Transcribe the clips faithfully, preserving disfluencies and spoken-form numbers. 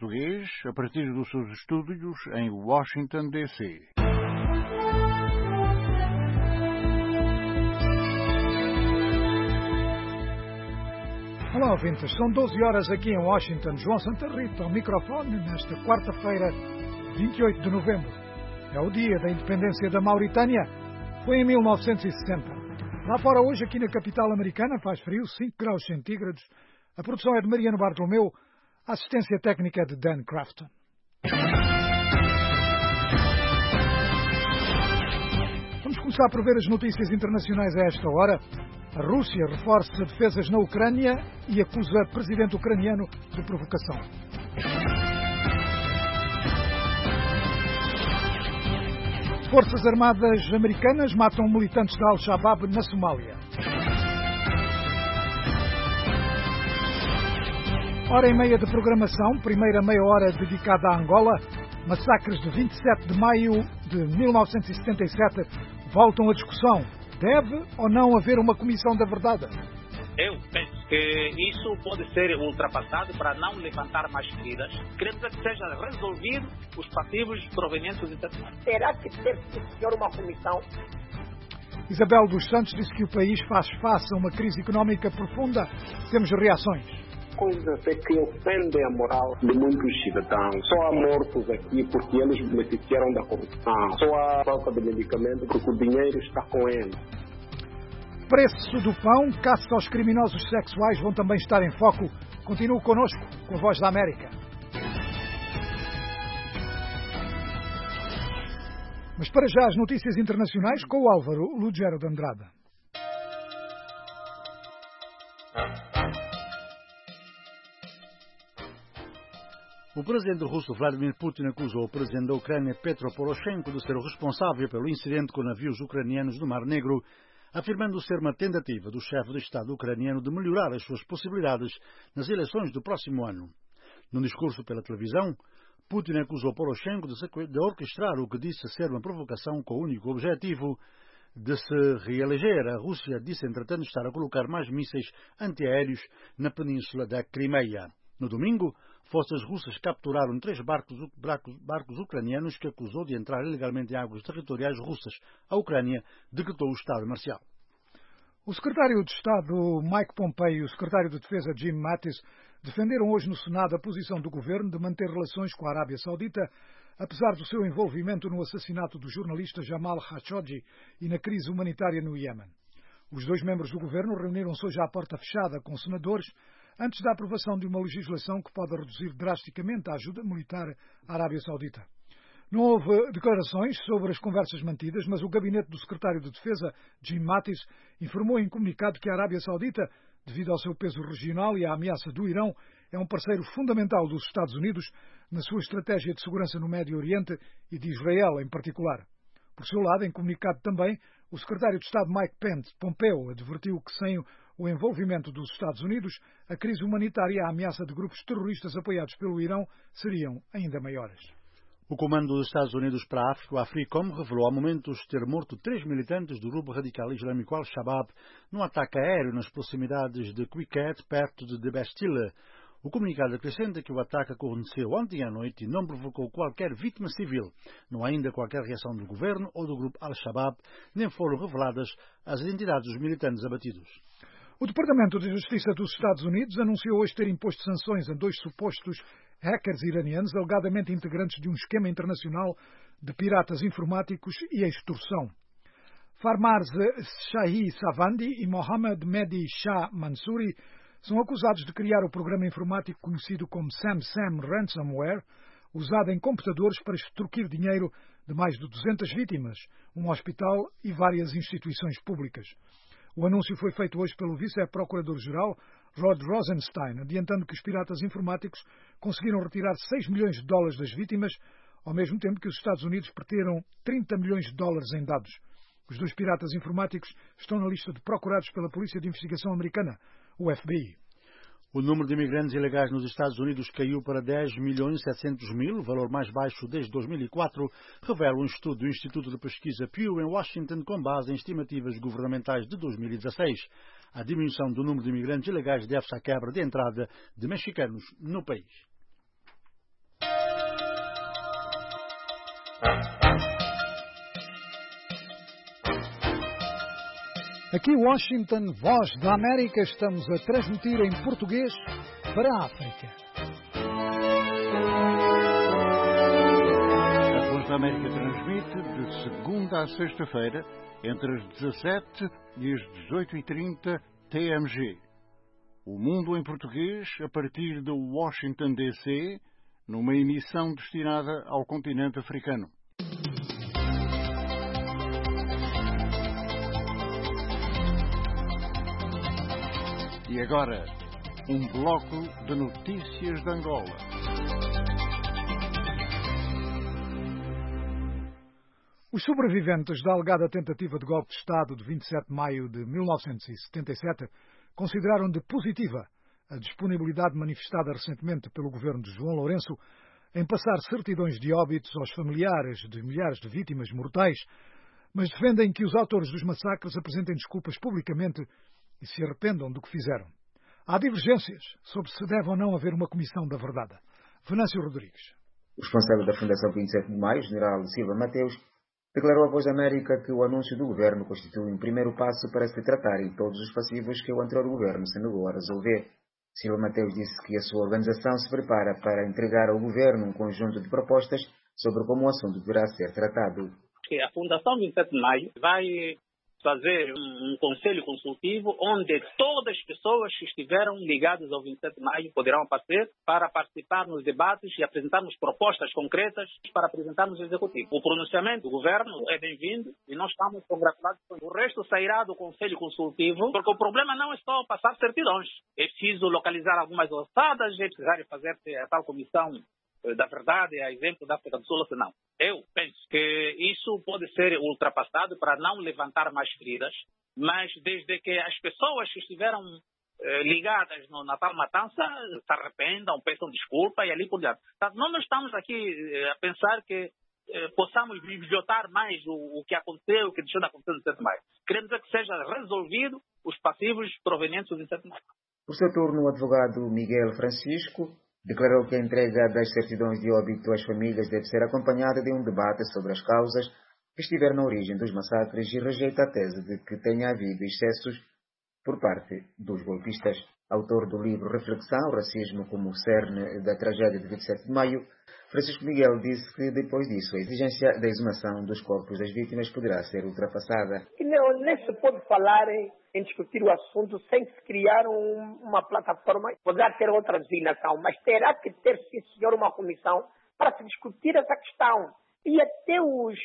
português a partir dos seus estúdios em Washington, D C Olá, ouvintes. São doze horas aqui em Washington. João Santa Rita, ao microfone, nesta quarta-feira, vinte e oito de novembro. É o dia da independência da Mauritânia. Foi em mil novecentos e sessenta. Lá fora hoje, aqui na capital americana, faz frio, cinco graus centígrados. A produção é de Mariano Bartolomeu, a assistência técnica é de Dan Crafton. Vamos começar por ver as notícias internacionais a esta hora. A Rússia reforça defesas na Ucrânia e acusa o presidente ucraniano de provocação. Forças Armadas americanas matam militantes da Al-Shabaab na Somália. Hora e meia de programação, primeira meia hora dedicada à Angola. Massacres de vinte e sete de maio de mil novecentos e setenta e sete voltam à discussão. Deve ou não haver uma comissão da verdade? Eu penso que isso pode ser ultrapassado para não levantar mais feridas. Queremos que seja resolvido os passivos provenientes dos internacionais. Será que deve ser uma comissão? Isabel dos Santos disse que o país faz face a uma crise económica profunda. Temos reações. Coisas é que ofendem a moral de muitos cidadãos. Só há mortos aqui porque eles beneficiaram da corrupção. Só há falta de medicamento porque o dinheiro está com eles. Preço do pão, caça aos criminosos sexuais vão também estar em foco. Continue connosco com a Voz da América. Mas para já as notícias internacionais com o Álvaro Lugero de Andrade. O presidente russo Vladimir Putin acusou o presidente da Ucrânia Petro Poroshenko de ser o responsável pelo incidente com navios ucranianos no Mar Negro, afirmando ser uma tentativa do chefe de Estado ucraniano de melhorar as suas possibilidades nas eleições do próximo ano. Num discurso pela televisão, Putin acusou Poroshenko de orquestrar o que disse ser uma provocação com o único objetivo de se reeleger. A Rússia disse, entretanto, estar a colocar mais mísseis antiaéreos na península da Crimeia. No domingo, forças russas capturaram três barcos, barcos, barcos ucranianos que acusou de entrar ilegalmente em águas territoriais russas. A Ucrânia decretou o estado marcial. O secretário de Estado Mike Pompeo e o secretário de Defesa Jim Mattis defenderam hoje no Senado a posição do governo de manter relações com a Arábia Saudita, apesar do seu envolvimento no assassinato do jornalista Jamal Khashoggi e na crise humanitária no Iêmen. Os dois membros do governo reuniram-se hoje à porta fechada com senadores antes da aprovação de uma legislação que pode reduzir drasticamente a ajuda militar à Arábia Saudita. Não houve declarações sobre as conversas mantidas, mas o gabinete do secretário de Defesa, Jim Mattis, informou em comunicado que a Arábia Saudita, devido ao seu peso regional e à ameaça do Irão, é um parceiro fundamental dos Estados Unidos na sua estratégia de segurança no Médio Oriente e de Israel em particular. Por seu lado, em comunicado também, o secretário de Estado Mike Pompeo advertiu que sem o envolvimento dos Estados Unidos, a crise humanitária e a ameaça de grupos terroristas apoiados pelo Irão seriam ainda maiores. O Comando dos Estados Unidos para a África, o AFRICOM, revelou há momentos ter morto três militantes do grupo radical islâmico Al-Shabaab num ataque aéreo nas proximidades de Quiquet, perto de Bastille. O comunicado acrescenta que o ataque aconteceu ontem à noite e não provocou qualquer vítima civil. Não há ainda qualquer reação do governo ou do grupo Al-Shabaab, nem foram reveladas as identidades dos militantes abatidos. O Departamento de Justiça dos Estados Unidos anunciou hoje ter imposto sanções a dois supostos hackers iranianos, alegadamente integrantes de um esquema internacional de piratas informáticos e extorsão. Farmarz Shahi Savandi e Mohammed Mehdi Shah Mansouri são acusados de criar o programa informático conhecido como SamSam Ransomware, usado em computadores para extorquir dinheiro de mais de duzentas vítimas, um hospital e várias instituições públicas. O anúncio foi feito hoje pelo vice-procurador-geral Rod Rosenstein, adiantando que os piratas informáticos conseguiram retirar seis milhões de dólares das vítimas, ao mesmo tempo que os Estados Unidos perderam trinta milhões de dólares em dados. Os dois piratas informáticos estão na lista de procurados pela Polícia de Investigação Americana, o F B I. O número de imigrantes ilegais nos Estados Unidos caiu para dez milhões e setecentos mil, o valor mais baixo desde dois mil e quatro, revela um estudo do Instituto de Pesquisa Pew em Washington com base em estimativas governamentais de dois mil e dezasseis. A diminuição do número de imigrantes ilegais deve-se à quebra de entrada de mexicanos no país. Aqui Washington, Voz da América, estamos a transmitir em português para a África. A Voz da América transmite de segunda a sexta-feira, entre as dezassete e as dezoito e trinta T M G. O Mundo em Português, a partir de Washington, D C, numa emissão destinada ao continente africano. E agora, um bloco de notícias de Angola. Os sobreviventes da alegada tentativa de golpe de Estado de vinte e sete de maio de mil novecentos e setenta e sete consideraram de positiva a disponibilidade manifestada recentemente pelo governo de João Lourenço em passar certidões de óbitos aos familiares de milhares de vítimas mortais, mas defendem que os autores dos massacres apresentem desculpas publicamente e se arrependam do que fizeram. Há divergências sobre se deve ou não haver uma comissão da verdade. Venâncio Rodrigues. O responsável da Fundação vinte e sete de maio, general Silva Mateus, declarou à Voz da América que o anúncio do governo constitui um primeiro passo para se tratarem todos os passivos que o anterior governo se negou a resolver. Silva Mateus disse que a sua organização se prepara para entregar ao governo um conjunto de propostas sobre como o assunto deverá ser tratado. A Fundação vinte e sete de maio vai fazer um conselho consultivo onde todas as pessoas que estiveram ligadas ao vinte e sete de maio poderão aparecer para participar nos debates e apresentarmos propostas concretas para apresentarmos ao Executivo. O pronunciamento do governo é bem-vindo e nós estamos congratulados. O resto sairá do conselho consultivo, porque o problema não é só passar certidões. É preciso localizar algumas ossadas, é preciso fazer a tal comissão da verdade, a exemplo da África do Sul, não. Eu penso que isso pode ser ultrapassado para não levantar mais feridas, mas desde que as pessoas que estiveram eh, ligadas no, na tal matança se arrependam, peçam desculpa e ali por diante. Então, nós não estamos aqui eh, a pensar que eh, possamos bibliotar mais o, o que aconteceu, o que deixou de acontecer no sete de maio. Queremos é que seja resolvido os passivos provenientes do sete de maio. Por seu turno, o advogado Miguel Francisco declarou que a entrega das certidões de óbito às famílias deve ser acompanhada de um debate sobre as causas que estiveram na origem dos massacres e rejeita a tese de que tenha havido excessos por parte dos golpistas. Autor do livro Reflexão, Racismo como o cerne da tragédia de vinte e sete de maio, Francisco Miguel disse que depois disso a exigência da exumação dos corpos das vítimas poderá ser ultrapassada. E não, nem se pode falar em, em discutir o assunto sem se criar um, uma plataforma. Poderá ter outra designação, mas terá que ter, sim senhor, uma comissão para se discutir essa questão. E até os,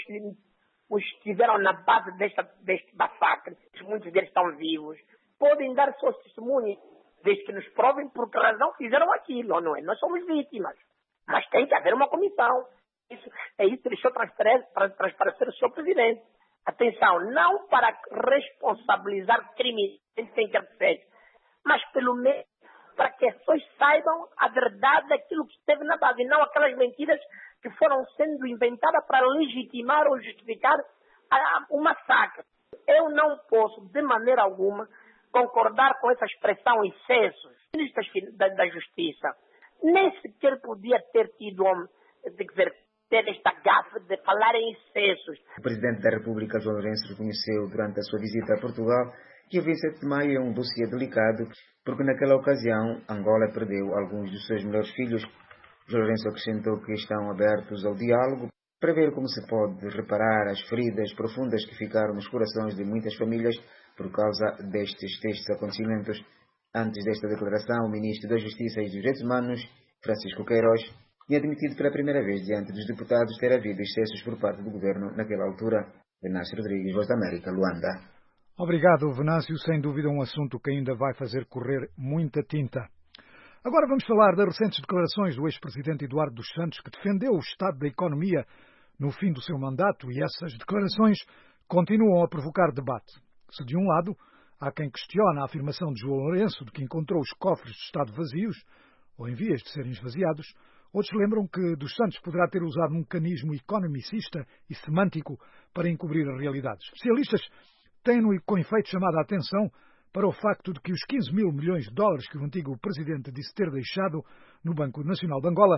os que estiveram na base desta, deste massacre, muitos deles estão vivos, podem dar seus testemunhos, desde que nos provem por que razão fizeram aquilo, não é? Nós somos vítimas. Mas tem que haver uma comissão. Isso, é isso que deixou transparecer o senhor Presidente. Atenção, não para responsabilizar crimes sem que seja, mas pelo menos para que as pessoas saibam a verdade daquilo que esteve na base, e não aquelas mentiras que foram sendo inventadas para legitimar ou justificar a, o massacre. Eu não posso, de maneira alguma, concordar com essa expressão excessos. Ministros da, da Justiça nem sequer podia ter tido, de dizer, ter esta gafe de falar em excessos. O Presidente da República, João Lourenço, reconheceu durante a sua visita a Portugal que o vinte e sete de maio é um dossiê delicado, porque naquela ocasião Angola perdeu alguns dos seus melhores filhos. João Lourenço acrescentou que estão abertos ao diálogo para ver como se pode reparar as feridas profundas que ficaram nos corações de muitas famílias por causa destes, destes acontecimentos. Antes desta declaração, o Ministro da Justiça e dos Direitos Humanos, Francisco Queiroz, tinha admitido pela primeira vez diante dos deputados ter havido excessos por parte do governo naquela altura. Venâncio Rodrigues, Voz da América, Luanda. Obrigado, Venâncio. Sem dúvida um assunto que ainda vai fazer correr muita tinta. Agora vamos falar das recentes declarações do ex-presidente Eduardo dos Santos, que defendeu o estado da economia no fim do seu mandato, e essas declarações continuam a provocar debate. Se de um lado há quem questiona a afirmação de João Lourenço de que encontrou os cofres de Estado vazios, ou em vias de serem esvaziados, outros lembram que dos Santos poderá ter usado um mecanismo economicista e semântico para encobrir a realidade. Especialistas têm com efeito chamado a atenção para o facto de que os quinze mil milhões de dólares que o antigo presidente disse ter deixado no Banco Nacional de Angola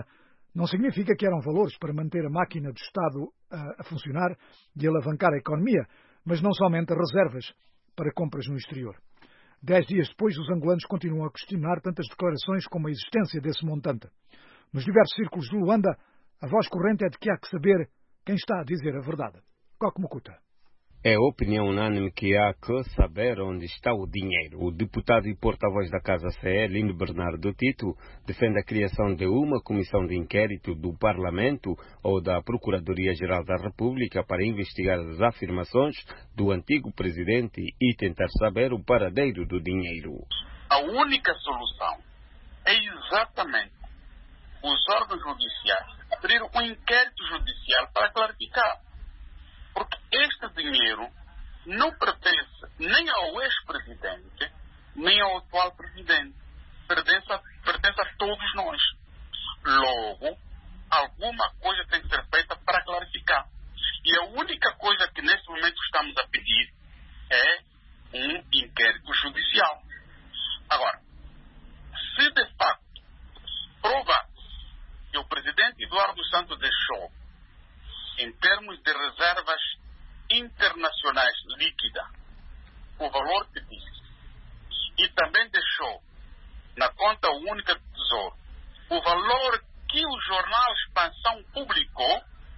não significa que eram valores para manter a máquina do Estado a, a funcionar e alavancar a economia, mas não somente reservas para compras no exterior. Dez dias depois, os angolanos continuam a questionar tantas declarações como a existência desse montante. Nos diversos círculos de Luanda, a voz corrente é de que há que saber quem está a dizer a verdade. Coque Mukuta. É opinião unânime que há que saber onde está o dinheiro. O deputado e porta-voz da Casa C E, Lindo Bernardo Tito, defende a criação de uma comissão de inquérito do Parlamento ou da Procuradoria-Geral da República para investigar as afirmações do antigo presidente e tentar saber o paradeiro do dinheiro. A única solução é exatamente os órgãos judiciais abrir um inquérito judicial para clarificar. Porque este dinheiro não pertence nem ao ex-presidente, nem ao atual presidente. Pertence a, pertence a todos nós. Logo, alguma coisa tem que ser feita para clarificar. E a única coisa que neste momento estamos a pedir é um inquérito judicial. Agora, se de facto prova-se que o presidente Eduardo Santos deixou, em termos de reservas internacionais líquidas, o valor que disse, e também deixou na conta única do Tesouro o valor que o jornal Expansão publicou,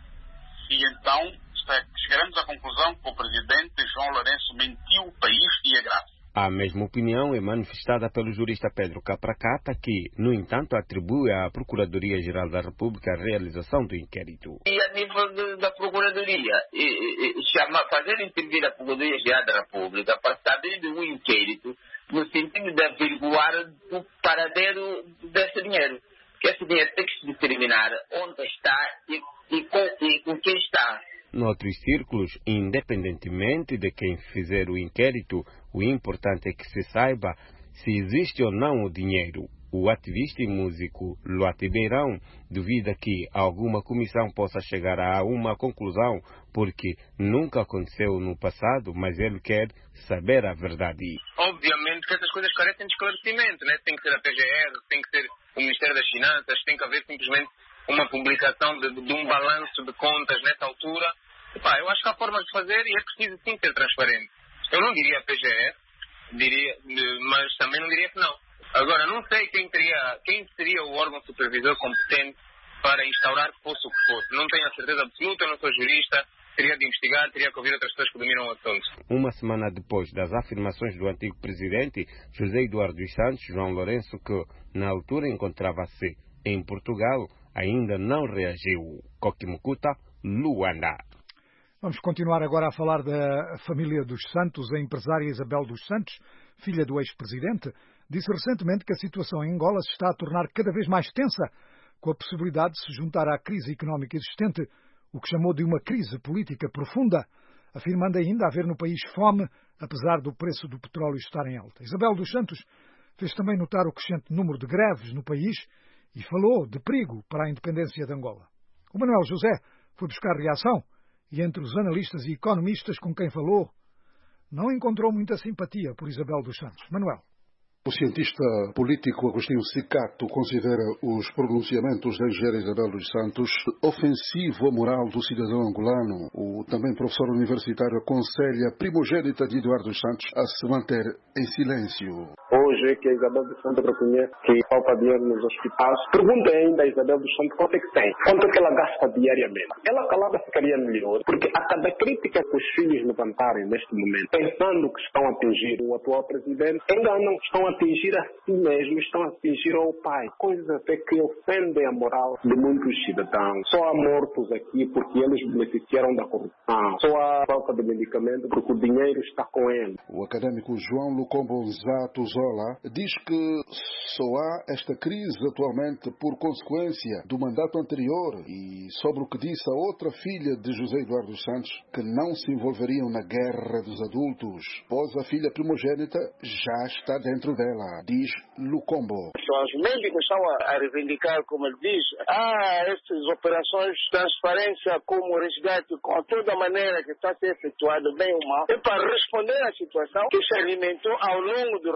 e então chegaremos à conclusão que o presidente João Lourenço mentiu o país e é grave. A mesma opinião é manifestada pelo jurista Pedro Capracata, que, no entanto, atribui à Procuradoria-Geral da República a realização do inquérito. E a nível de, da Procuradoria, e, e, chama, fazer intervir a Procuradoria-Geral da República para saber de um inquérito no sentido de averiguar o paradeiro desse dinheiro. Que esse dinheiro tem que se determinar onde está e, e, com, e com quem está. Noutros círculos, independentemente de quem fizer o inquérito, o importante é que se saiba se existe ou não o dinheiro. O ativista e músico Luati Beirão duvida que alguma comissão possa chegar a uma conclusão, porque nunca aconteceu no passado, mas ele quer saber a verdade. Obviamente que essas coisas carecem de esclarecimento, né? Tem que ser a P G R, tem que ser o Ministério das Finanças, tem que haver simplesmente uma publicação de, de um balanço de contas nessa altura. Epá, eu acho que há formas de fazer e é preciso sim ser transparente. Eu não diria P G R, diria, mas também não diria que não. Agora, não sei quem, teria, quem seria o órgão supervisor competente para instaurar que fosse o que fosse. Não tenho a certeza absoluta, eu não sou jurista, teria de investigar, teria que ouvir outras pessoas que dominam o assunto. Uma semana depois das afirmações do antigo presidente, José Eduardo dos Santos, João Lourenço, que na altura encontrava-se em Portugal, ainda não reagiu. Coque Mukuta, Luanda. Vamos continuar agora a falar da família dos Santos. A empresária Isabel dos Santos, filha do ex-presidente, disse recentemente que a situação em Angola se está a tornar cada vez mais tensa, com a possibilidade de se juntar à crise económica existente, o que chamou de uma crise política profunda, afirmando ainda haver no país fome, apesar do preço do petróleo estar em alta. Isabel dos Santos fez também notar o crescente número de greves no país e falou de perigo para a independência de Angola. O Manuel José foi buscar reação e entre os analistas e economistas com quem falou, não encontrou muita simpatia por Isabel dos Santos. Manuel. O cientista político Agostinho Sicato considera os pronunciamentos da engenheira Isabel dos Santos ofensivo à moral do cidadão angolano. O também professor universitário aconselha a primogênita de Eduardo dos Santos a se manter em silêncio. Hoje que a Isabel dos Santos reconhece que falta dinheiro nos hospitais, pergunta ainda a Isabel dos Santos quanto é que tem, quanto é que ela gasta diariamente. Ela calada ficaria melhor, porque a cada crítica que os filhos levantarem neste momento, pensando que estão a atingir o atual presidente, ainda não estão a atingir a si mesmo, estão a atingir ao pai. Coisas até que ofendem a moral de muitos cidadãos. Só há mortos aqui porque eles beneficiaram da corrupção. Só há falta de medicamento porque o dinheiro está com eles. O académico João Lucombo Nzato Zola diz que só há esta crise atualmente por consequência do mandato anterior e sobre o que disse a outra filha de José Eduardo dos Santos, que não se envolveriam na guerra dos adultos, pois a filha primogênita já está dentro dela. Diz Lucombo. Os médicos estão a reivindicar, como ele diz, ah, essas operações de transparência como resgate, com toda a maneira que está a ser efetuado, bem ou mal, é para responder à situação que se alimentou ao longo do reinado do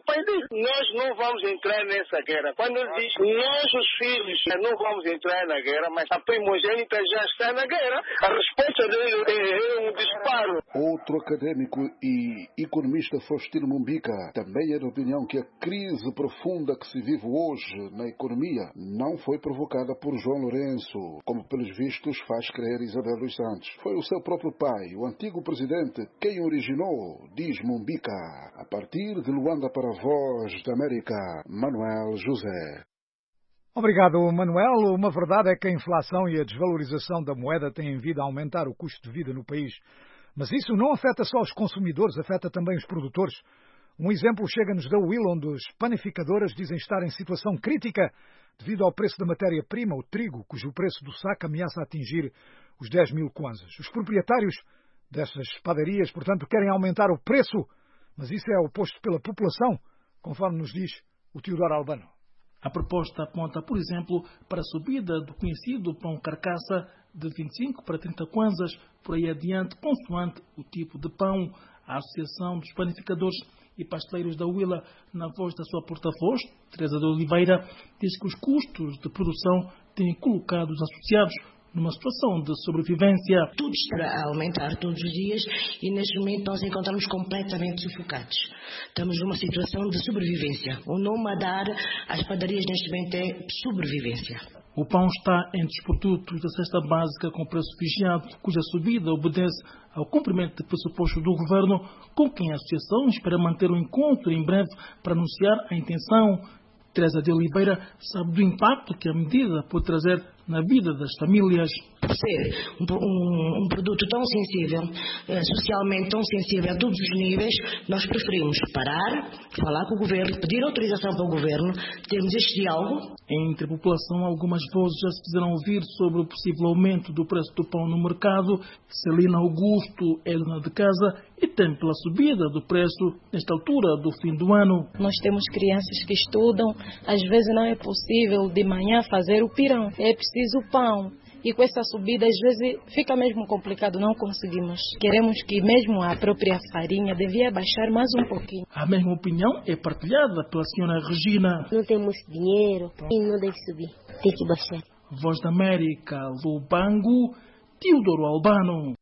o pai diz, nós não vamos entrar nessa guerra. Quando ele diz, nós os filhos não vamos entrar na guerra, mas a primogênita já está na guerra, a resposta dele é um disparo. Outro académico e economista, Faustino Mumbica, também é da opinião que a crise profunda que se vive hoje na economia não foi provocada por João Lourenço, como pelos vistos faz crer Isabel dos Santos. Foi o seu próprio pai, o antigo presidente, quem originou, diz Mumbica. A partir de Luanda para a Voz da América, Manuel José. Obrigado, Manuel. Uma verdade é que a inflação e a desvalorização da moeda têm vindo a aumentar o custo de vida no país. Mas isso não afeta só os consumidores, afeta também os produtores. Um exemplo chega-nos da U I L, onde as panificadoras dizem estar em situação crítica devido ao preço da matéria-prima, o trigo, cujo preço do saco ameaça atingir os dez mil kwanzas. Os proprietários destas padarias, portanto, querem aumentar o preço, mas isso é oposto pela população, conforme nos diz o Teodoro Albano. A proposta aponta, por exemplo, para a subida do conhecido pão carcaça de vinte e cinco para trinta kwanzas, por aí adiante, consoante o tipo de pão. A Associação dos Panificadores e Pasteleiros da U I L A, na voz da sua porta-voz, Teresa de Oliveira, diz que os custos de produção têm colocado os associados numa situação de sobrevivência. Tudo está a aumentar todos os dias e neste momento nós encontramos completamente sufocados. Estamos numa situação de sobrevivência. O nome a dar às padarias neste momento é sobrevivência. O pão está entre os produtos da cesta básica com preço vigiado, cuja subida obedece ao cumprimento de pressuposto do governo, com quem a associação espera manter um encontro em breve para anunciar a intenção. Teresa de Oliveira sabe do impacto que a medida pode trazer na vida das famílias. Por ser um, um, um produto tão sensível, socialmente tão sensível a todos os níveis, nós preferimos parar, falar com o governo, pedir autorização para o governo, termos este diálogo. Entre a população, algumas vozes já se fizeram ouvir sobre o possível aumento do preço do pão no mercado. Celina Augusto é dona de casa e tem pela subida do preço nesta altura do fim do ano. Nós temos crianças que estudam, às vezes não é possível de manhã fazer o pirão, é preciso o pão. E com essa subida, às vezes, fica mesmo complicado, não conseguimos. Queremos que mesmo a própria farinha devia baixar mais um pouquinho. A mesma opinião é partilhada pela senhora Regina. Não temos dinheiro e não deve subir, tem que baixar. Voz da América, Lubango, Teodoro Albano.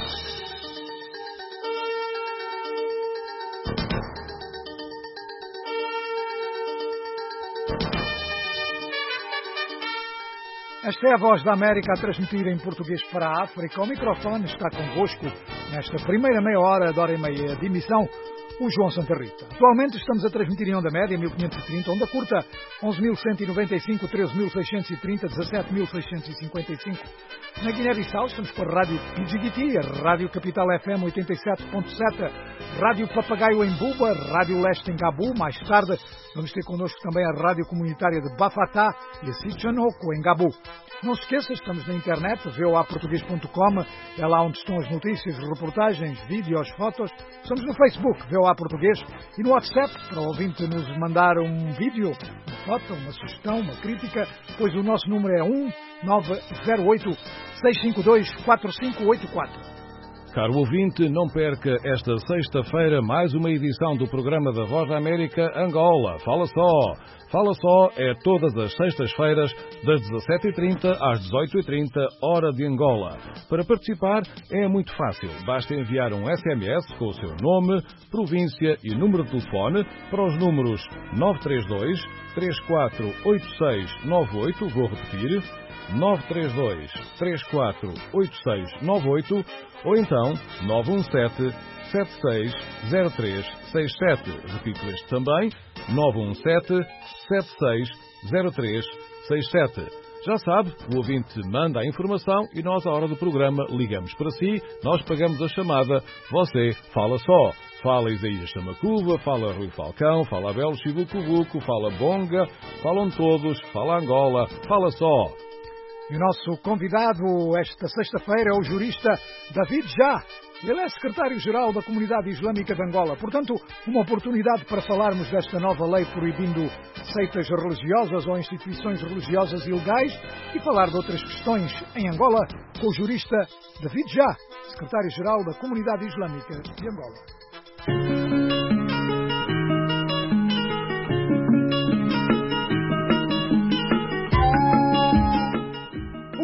Esta é a Voz da América a transmitir em português para a África. O microfone está convosco nesta primeira meia hora, de hora e meia de emissão, o João Santa Rita. Atualmente estamos a transmitir em onda média mil quinhentos e trinta, onda curta onze mil cento e noventa e cinco, treze mil seiscentos e trinta, dezassete mil seiscentos e cinquenta e cinco. Na Guiné-Bissau estamos com a Rádio Pidjigiti, a Rádio Capital F M oitenta e sete ponto sete, Rádio Papagaio em Buba, Rádio Leste em Gabu. Mais tarde vamos ter connosco também a Rádio Comunitária de Bafatá e a Sichanoko em Gabu. Não se esqueça, estamos na internet, v o a português ponto com, é lá onde estão as notícias, reportagens, vídeos, fotos. Estamos no Facebook, V O A Português, e no WhatsApp, para o ouvinte nos mandar um vídeo, uma foto, uma sugestão, uma crítica, pois o nosso número é um nove zero oito, seis cinco dois, quatro cinco oito quatro. Caro ouvinte, não perca esta sexta-feira mais uma edição do programa da Voz da América Angola. Fala só! Fala só é todas as sextas-feiras, das dezassete e trinta às dezoito e trinta, hora de Angola. Para participar é muito fácil. Basta enviar um S M S com o seu nome, província e número de telefone para os números nove três dois, três quatro oito seis nove oito, vou repetir, nove três dois, três quatro oito seis nove oito, ou então nove um sete, sete seis zero três seis sete. Repito este também, nove um sete, sete seis zero três seis sete. Já sabe, o ouvinte manda a informação e nós, à hora do programa, ligamos para si, nós pagamos a chamada, você fala só. Fala Isaías Chamacuva, fala Rui Falcão, fala Abel Chibucubuco, fala Bonga, falam todos, fala Angola, fala só. E o nosso convidado esta sexta-feira é o jurista David Já. Ele é secretário-geral da Comunidade Islâmica de Angola. Portanto, uma oportunidade para falarmos desta nova lei proibindo seitas religiosas ou instituições religiosas ilegais e falar de outras questões em Angola com o jurista David Já, secretário-geral da Comunidade Islâmica de Angola.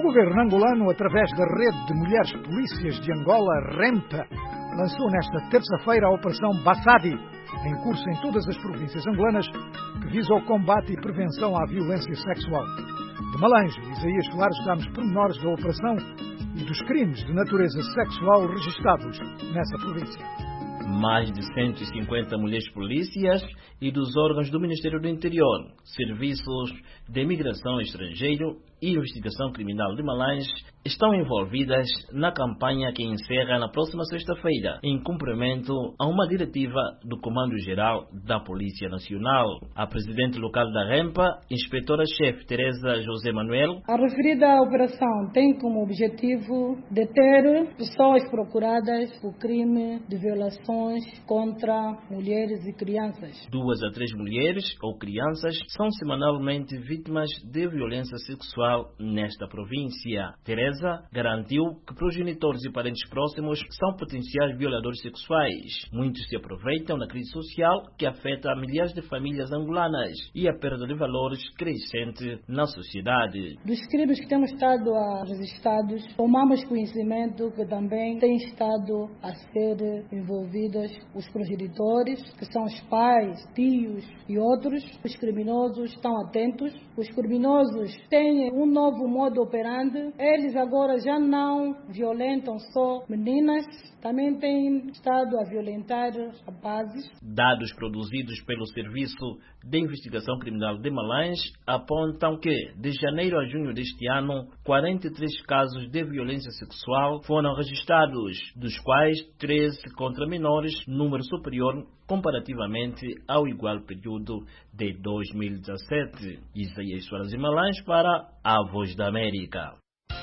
governo angolano, através da Rede de Mulheres Polícias de Angola, REMPA, lançou nesta terça-feira a Operação Bassadi, em curso em todas as províncias angolanas, que visa o combate e prevenção à violência sexual. De Malange, Isaías Soares dá-nos pormenores da operação e dos crimes de natureza sexual registados nessa província. Mais de cento e cinquenta mulheres polícias e dos órgãos do Ministério do Interior, Serviços de Imigração Estrangeiro e Investigação Criminal de Malange estão envolvidas na campanha que encerra na próxima sexta-feira, em cumprimento a uma diretiva do Comando-Geral da Polícia Nacional. A presidente local da REMPA, inspetora-chefe Teresa José Manuel. A referida operação tem como objetivo deter pessoas procuradas por crime de violações contra mulheres e crianças. Duas a três mulheres ou crianças são semanalmente vítimas de violência sexual nesta província. Teresa garantiu que progenitores e parentes próximos são potenciais violadores sexuais. Muitos se aproveitam da crise social que afeta milhares de famílias angolanas e a perda de valores crescente na sociedade. Dos crimes que temos estado a registrados, tomamos conhecimento que também têm estado a ser envolvidos os progenitores, que são os pais, tios e outros. Os criminosos estão atentos. Os criminosos têm um novo modo operandi. Eles agora já não violentam só meninas, também têm estado a violentar rapazes. Dados produzidos pelo Serviço de Investigação Criminal de Malange apontam que, de janeiro a junho deste ano, quarenta e três casos de violência sexual foram registrados, dos quais treze contra menores, número superior comparativamente ao igual período de dois mil e dezassete. Isaías Soares de Malange para a Voz da América.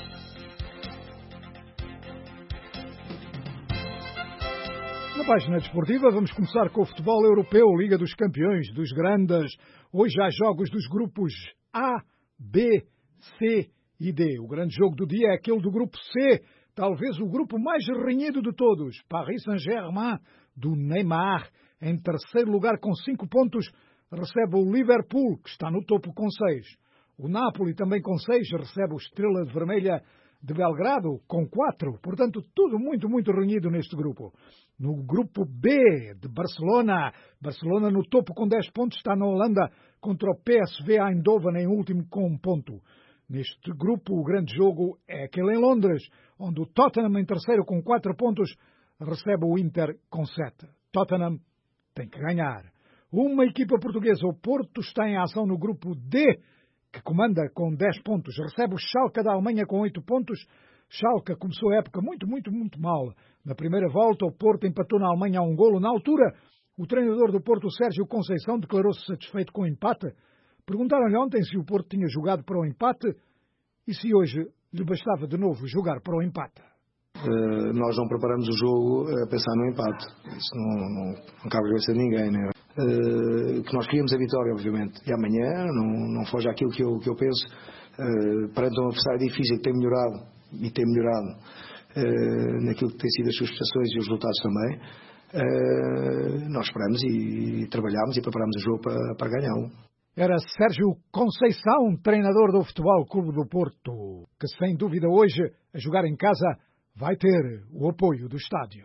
Na página desportiva vamos começar com o futebol europeu, Liga dos Campeões, dos Grandes. Hoje há jogos dos grupos A, B, C e D. O grande jogo do dia é aquele do grupo C, talvez o grupo mais renhido de todos. Paris Saint-Germain, do Neymar, em terceiro lugar com cinco pontos, recebe o Liverpool, que está no topo com seis. O Napoli, também com seis, recebe o Estrela Vermelha de Belgrado, com quatro. Portanto, tudo muito, muito renhido neste grupo. No grupo B, de Barcelona, Barcelona no topo com dez pontos, está na Holanda contra o P S V Eindhoven em último com um ponto. Neste grupo, o grande jogo é aquele em Londres, onde o Tottenham, em terceiro com quatro pontos, recebe o Inter com sete. Tottenham tem que ganhar. Uma equipa portuguesa, o Porto, está em ação no grupo D, que comanda com dez pontos. Recebe o Schalke da Alemanha com oito pontos. Schalke começou a época muito, muito, muito mal. Na primeira volta, o Porto empatou na Alemanha a um golo. Na altura, o treinador do Porto, Sérgio Conceição, declarou-se satisfeito com o empate. Perguntaram-lhe ontem se o Porto tinha jogado para o empate e se hoje lhe bastava de novo jogar para o empate. Uh, nós não preparamos o jogo a pensar no empate. Isso não, não, não cabe a cabeça de ninguém, né? Uh, que nós queríamos a vitória, obviamente. E amanhã não, não foge àquilo que eu, que eu penso. Uh, perante um adversário difícil que tem melhorado e tem melhorado uh, naquilo que tem sido as suas prestações e os resultados também, uh, nós esperamos e, e trabalhamos e preparamos o jogo para, para ganhá-lo. Era Sérgio Conceição, treinador do Futebol Clube do Porto, que sem dúvida hoje, a jogar em casa, vai ter o apoio do estádio.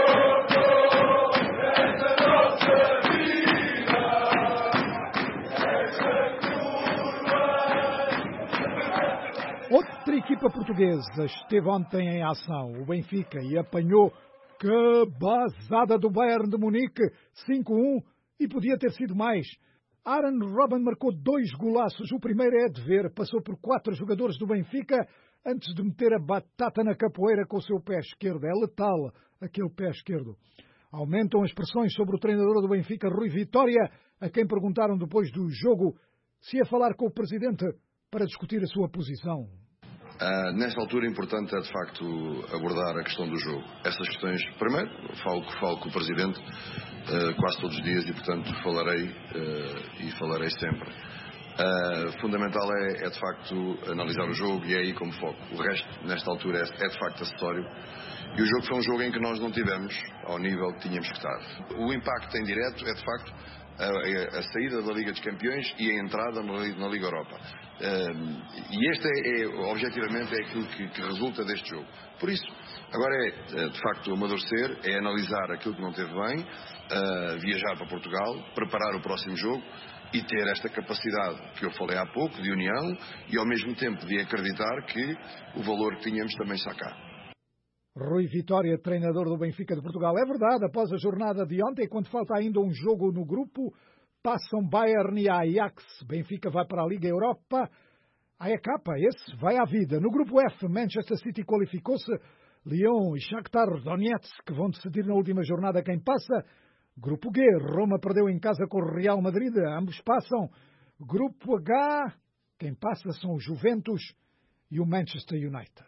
Outra equipa portuguesa esteve ontem em ação, o Benfica, e apanhou que basada do Bayern de Munique, cinco a um, e podia ter sido mais. Arjen Robben marcou dois golaços, o primeiro é de ver, passou por quatro jogadores do Benfica antes de meter a batata na capoeira com o seu pé esquerdo. É letal aquele pé esquerdo. Aumentam as pressões sobre o treinador do Benfica, Rui Vitória, a quem perguntaram depois do jogo se ia falar com o presidente para discutir a sua posição. Uh, nesta altura, importante é, de facto, abordar a questão do jogo. Essas questões, primeiro, falo, falo com o Presidente uh, quase todos os dias e, portanto, falarei uh, e falarei sempre. Uh, fundamental é, é, de facto, analisar o jogo e é aí como foco. O resto, nesta altura, é, é de facto, acessório. E o jogo foi um jogo em que nós não tivemos ao nível que tínhamos que estar. O impacto em direto é, de facto, a, a saída da Liga dos Campeões e a entrada na Liga Europa. E este, é, é, objetivamente, é aquilo que, que resulta deste jogo. Por isso, agora é, de facto, amadurecer, é analisar aquilo que não teve bem, viajar para Portugal, preparar o próximo jogo e ter esta capacidade que eu falei há pouco, de união, e ao mesmo tempo de acreditar que o valor que tínhamos também está cá. Rui Vitória, treinador do Benfica de Portugal. É verdade, após a jornada de ontem, quando falta ainda um jogo no grupo, passam Bayern e Ajax. Benfica vai para a Liga Europa. A E K, esse vai à vida. No grupo F, Manchester City qualificou-se. Lyon e Shakhtar Donetsk, que vão decidir na última jornada quem passa. Grupo G, Roma perdeu em casa com o Real Madrid. Ambos passam. Grupo H, quem passa são o Juventus e o Manchester United.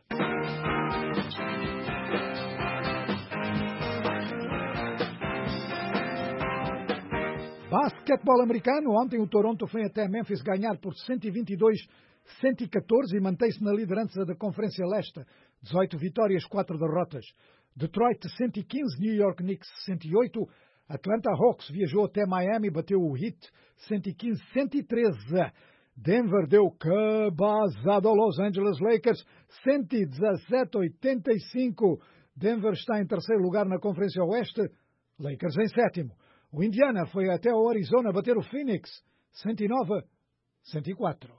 Basquetebol americano. Ontem o Toronto foi até Memphis ganhar por cento e vinte e dois a cento e catorze e mantém-se na liderança da Conferência Leste. dezoito vitórias, quatro derrotas. Detroit cento e quinze, New York Knicks cento e oito. Atlanta Hawks viajou até Miami, bateu o Heat cento e quinze a cento e treze. Denver deu cabazada ao Los Angeles Lakers cento e dezassete a oitenta e cinco. Denver está em terceiro lugar na Conferência Oeste, Lakers em sétimo. O Indiana foi até o Arizona bater o Phoenix cento e nove a cento e quatro.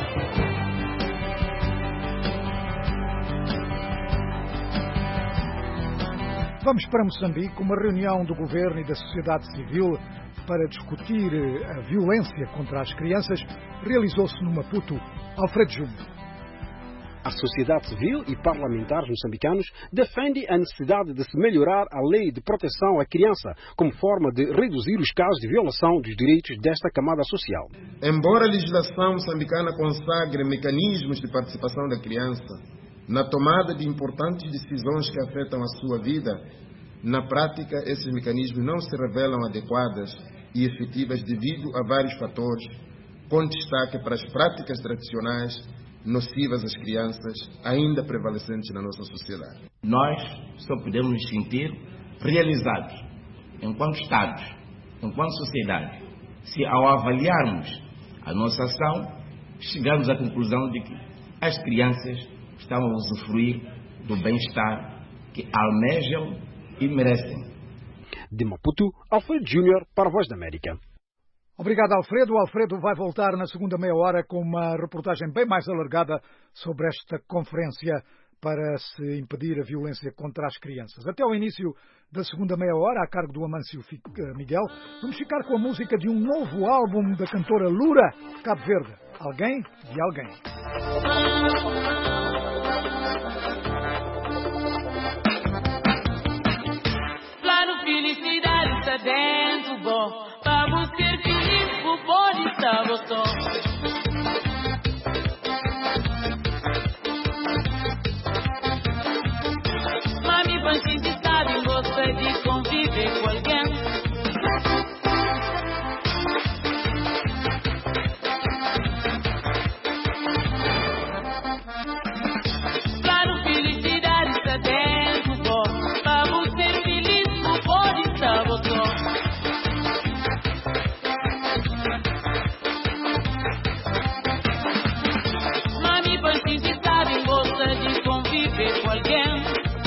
Vamos para Moçambique, uma reunião do governo e da sociedade civil para discutir a violência contra as crianças realizou-se no Maputo. Alfredo Júnior. A sociedade civil e parlamentares moçambicanos defendem a necessidade de se melhorar a lei de proteção à criança como forma de reduzir os casos de violação dos direitos desta camada social. Embora a legislação moçambicana consagre mecanismos de participação da criança na tomada de importantes decisões que afetam a sua vida, na prática esses mecanismos não se revelam adequadas e efetivas devido a vários fatores, com destaque para as práticas tradicionais nocivas às crianças, ainda prevalecentes na nossa sociedade. Nós só podemos nos sentir realizados, enquanto Estados, enquanto sociedade, se ao avaliarmos a nossa ação, chegamos à conclusão de que as crianças estão a usufruir do bem-estar que almejam e merecem. De Maputo, Alfredo Júnior para a Voz da América. Obrigado, Alfredo. O Alfredo vai voltar na segunda meia hora com uma reportagem bem mais alargada sobre esta conferência para se impedir a violência contra as crianças. Até ao início da segunda meia hora, a cargo do Amâncio Miguel, vamos ficar com a música de um novo álbum da cantora Lura, Cabo Verde. Alguém de alguém. Plano felicidade está dentro, bom. Vamos ter feliz, o bom está só. Mami, banquinho, sabe, gosta de conviver com alguém. Claro, felicidade está dentro, bom. Vamos ser felizes, o bom está só. De conviver com alguém.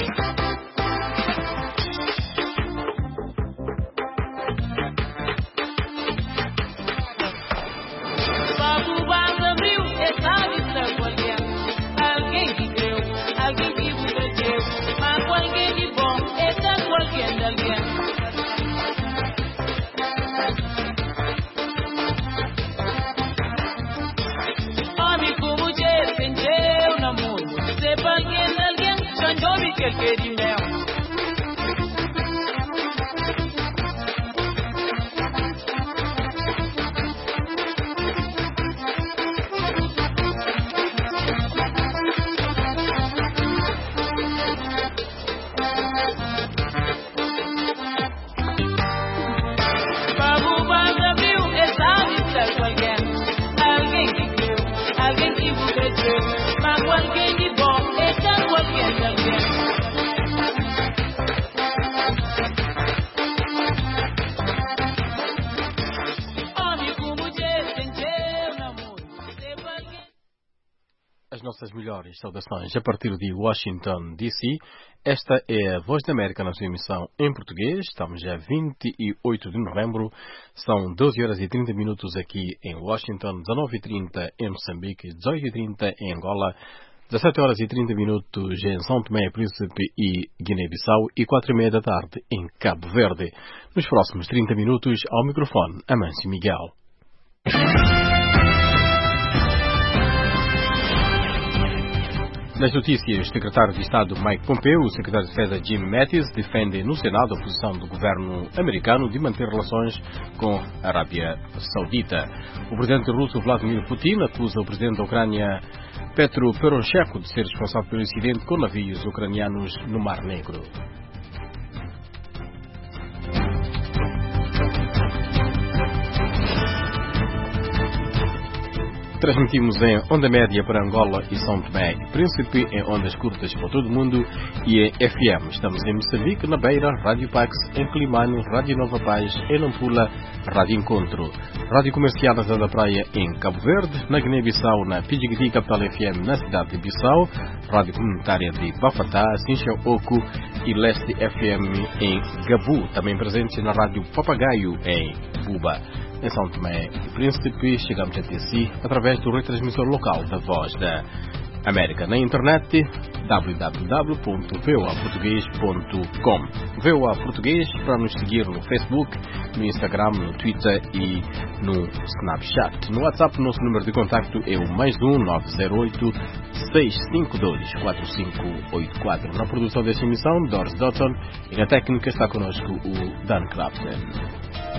Papo Banda abriu essa lista com alguém. Alguém que creu, alguém que protegeu, mas com alguém de bom, essa com alguém de alguém. Homem como mulher, senteu na mão. Se alguém, alguém, chanjou-me que queria meu. Babu Banda abriu essa lista com alguém. Alguém que creu, alguém que protegeu, mas com alguém de bom. Alguém, alguém. as melhores saudações a partir de Washington, D C. Esta é a Voz da América na sua emissão em português. Estamos a vinte e oito de novembro. São doze horas e trinta minutos aqui em Washington, dezenove e trinta em Moçambique, dezoito e trinta em Angola, dezassete horas e trinta minutos em São Tomé e Príncipe e Guiné-Bissau e quatro e meia da tarde em Cabo Verde. Nos próximos trinta minutos, ao microfone, Amâncio Miguel. Nas notícias, o secretário de Estado Mike Pompeo e o secretário de Defesa Jim Mattis defendem no Senado a posição do governo americano de manter relações com a Arábia Saudita. O presidente russo Vladimir Putin acusa o presidente da Ucrânia Petro Poroshenko de ser responsável pelo incidente com navios ucranianos no Mar Negro. Transmitimos em onda média para Angola e São Tomé e Príncipe, em ondas curtas para todo o mundo e em F M. Estamos em Moçambique, na Beira, Rádio Pax, em Climane, Rádio Nova Paz, em Nampula, Rádio Encontro, Rádio Comercial da da Praia em Cabo Verde, na Guiné-Bissau, na Pidgiti Capital F M, na cidade de Bissau, Rádio Comunitária de Bafatá, Sincha Oco e Leste F M em Gabu, também presentes na Rádio Papagaio em Buba. Em São Tomé e Príncipe, chegamos até si através do retransmissor local da Voz da América. Na internet, w w w ponto v o a português ponto com. V O A Português para nos seguir no Facebook, no Instagram, no Twitter e no Snapchat. No WhatsApp, nosso número de contacto é o mais um nove zero oito, seis cinco dois, quatro cinco oito quatro. Na produção desta emissão, Doris Dotton, e na técnica está connosco o Dan Crafton.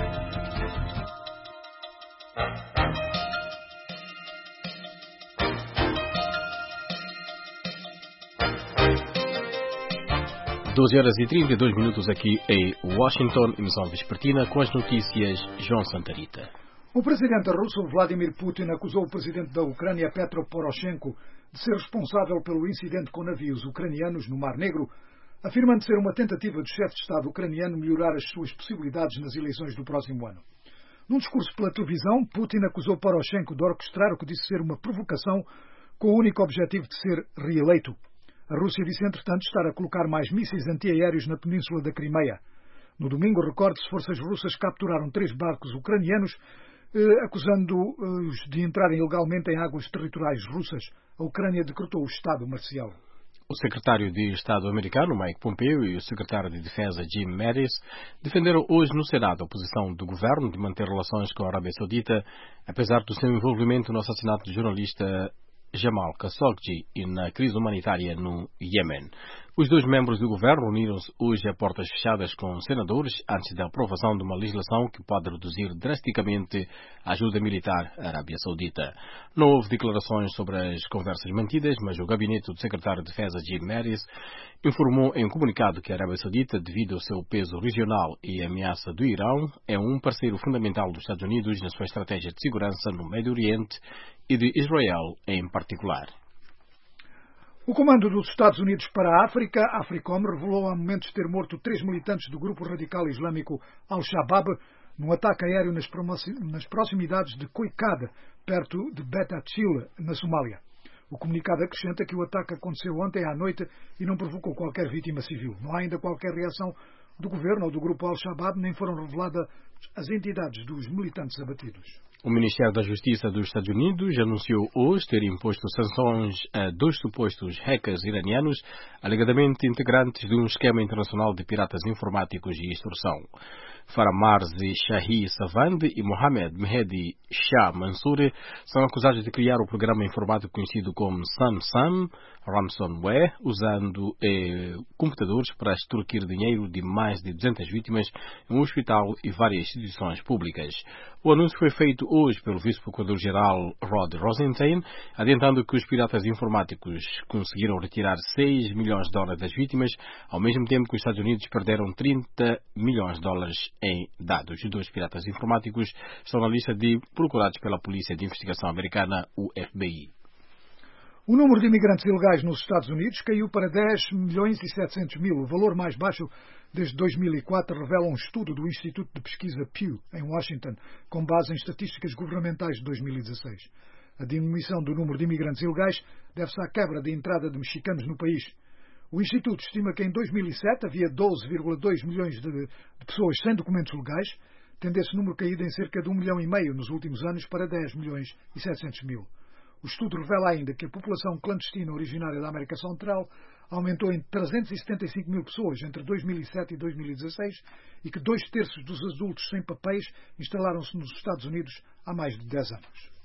doze horas e trinta e dois minutos aqui em Washington, emissão vespertina, com as notícias João Santarita. O presidente russo Vladimir Putin acusou o presidente da Ucrânia Petro Poroshenko de ser responsável pelo incidente com navios ucranianos no Mar Negro, afirmando ser uma tentativa do chefe de Estado ucraniano melhorar as suas possibilidades nas eleições do próximo ano. Num discurso pela televisão, Putin acusou Poroshenko de orquestrar o que disse ser uma provocação com o único objetivo de ser reeleito. A Rússia disse, entretanto, estar a colocar mais mísseis antiaéreos na península da Crimeia. No domingo, recorde-se, forças russas capturaram três barcos ucranianos, eh, acusando-os de entrarem ilegalmente em águas territoriais russas. A Ucrânia decretou o estado marcial. O secretário de Estado americano, Mike Pompeo, e o secretário de Defesa, Jim Mattis, defenderam hoje no Senado a posição do governo de manter relações com a Arábia Saudita, apesar do seu envolvimento no assassinato do jornalista Jamal Khashoggi e na crise humanitária no Iêmen. Os dois membros do governo uniram-se hoje a portas fechadas com senadores antes da aprovação de uma legislação que pode reduzir drasticamente a ajuda militar à Arábia Saudita. Não houve declarações sobre as conversas mantidas, mas o gabinete do secretário de Defesa Jim Mattis informou em um comunicado que a Arábia Saudita, devido ao seu peso regional e a ameaça do Irão, é um parceiro fundamental dos Estados Unidos na sua estratégia de segurança no Médio Oriente e de Israel em particular. O Comando dos Estados Unidos para a África, AFRICOM, revelou há momentos ter morto três militantes do grupo radical islâmico Al-Shabaab num ataque aéreo nas proximidades de Koikad, perto de Bet-Atil, na Somália. O comunicado acrescenta que o ataque aconteceu ontem à noite e não provocou qualquer vítima civil. Não há ainda qualquer reação do governo ou do grupo Al-Shabaab, nem foram reveladas as entidades dos militantes abatidos. O Ministério da Justiça dos Estados Unidos anunciou hoje ter imposto sanções a dois supostos hackers iranianos, alegadamente integrantes de um esquema internacional de piratas informáticos e extorsão. Faramarzi Shahi Savand e Mohamed Mehdi Shah Mansour são acusados de criar o programa informático conhecido como SamSam Ransomware, usando eh, computadores para extorquir dinheiro de mais de duzentas vítimas em um hospital e várias instituições públicas. O anúncio foi feito hoje pelo vice-procurador-geral Rod Rosenstein, adiantando que os piratas informáticos conseguiram retirar seis milhões de dólares das vítimas, ao mesmo tempo que os Estados Unidos perderam trinta milhões de dólares em dados. Os dois piratas informáticos estão na lista de procurados pela Polícia de Investigação Americana, o F B I. O número de imigrantes ilegais nos Estados Unidos caiu para dez milhões e setecentos mil, o valor mais baixo desde dois mil e quatro, revela um estudo do Instituto de Pesquisa Pew, em Washington, com base em estatísticas governamentais de dois mil e dezasseis. A diminuição do número de imigrantes ilegais deve-se à quebra de entrada de mexicanos no país. O Instituto estima que em dois mil e sete havia doze vírgula dois milhões de, de pessoas sem documentos legais, tendo esse número caído em cerca de um milhão e meio nos últimos anos para dez milhões e setecentos mil. O estudo revela ainda que a população clandestina originária da América Central aumentou em trezentos e setenta e cinco mil pessoas entre dois mil e sete e dois mil e dezasseis e que dois terços dos adultos sem papéis instalaram-se nos Estados Unidos há mais de dez anos.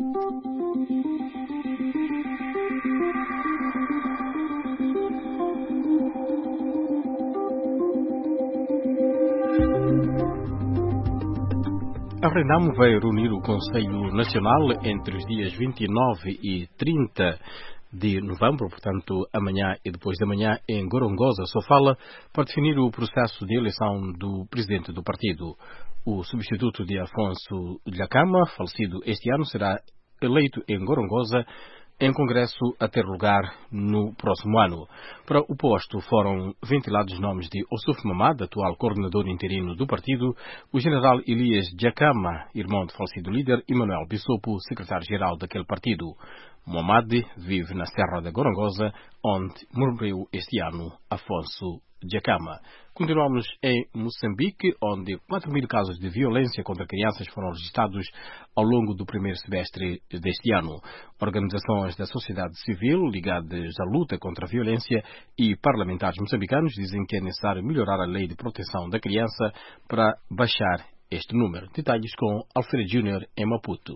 A Renamo vai reunir o Conselho Nacional entre os dias vinte e nove e trinta de novembro, portanto amanhã e depois de amanhã em Gorongosa, Sofala, para definir o processo de eleição do presidente do partido. O substituto de Afonso Dhlakama, falecido este ano, será eleito em Gorongosa em congresso a ter lugar no próximo ano. Para o posto foram ventilados nomes de Ossuf Mamad, atual coordenador interino do partido, o general Elias Dhlakama, irmão do falecido líder, e Manuel Bissopo, secretário-geral daquele partido. Mamad vive na Serra da Gorongosa, onde morreu este ano Afonso Dhlakama. Continuamos em Moçambique, onde quatro mil casos de violência contra crianças foram registrados ao longo do primeiro semestre deste ano. Organizações da sociedade civil ligadas à luta contra a violência e parlamentares moçambicanos dizem que é necessário melhorar a lei de proteção da criança para baixar este número. Detalhes com Alfredo Júnior em Maputo.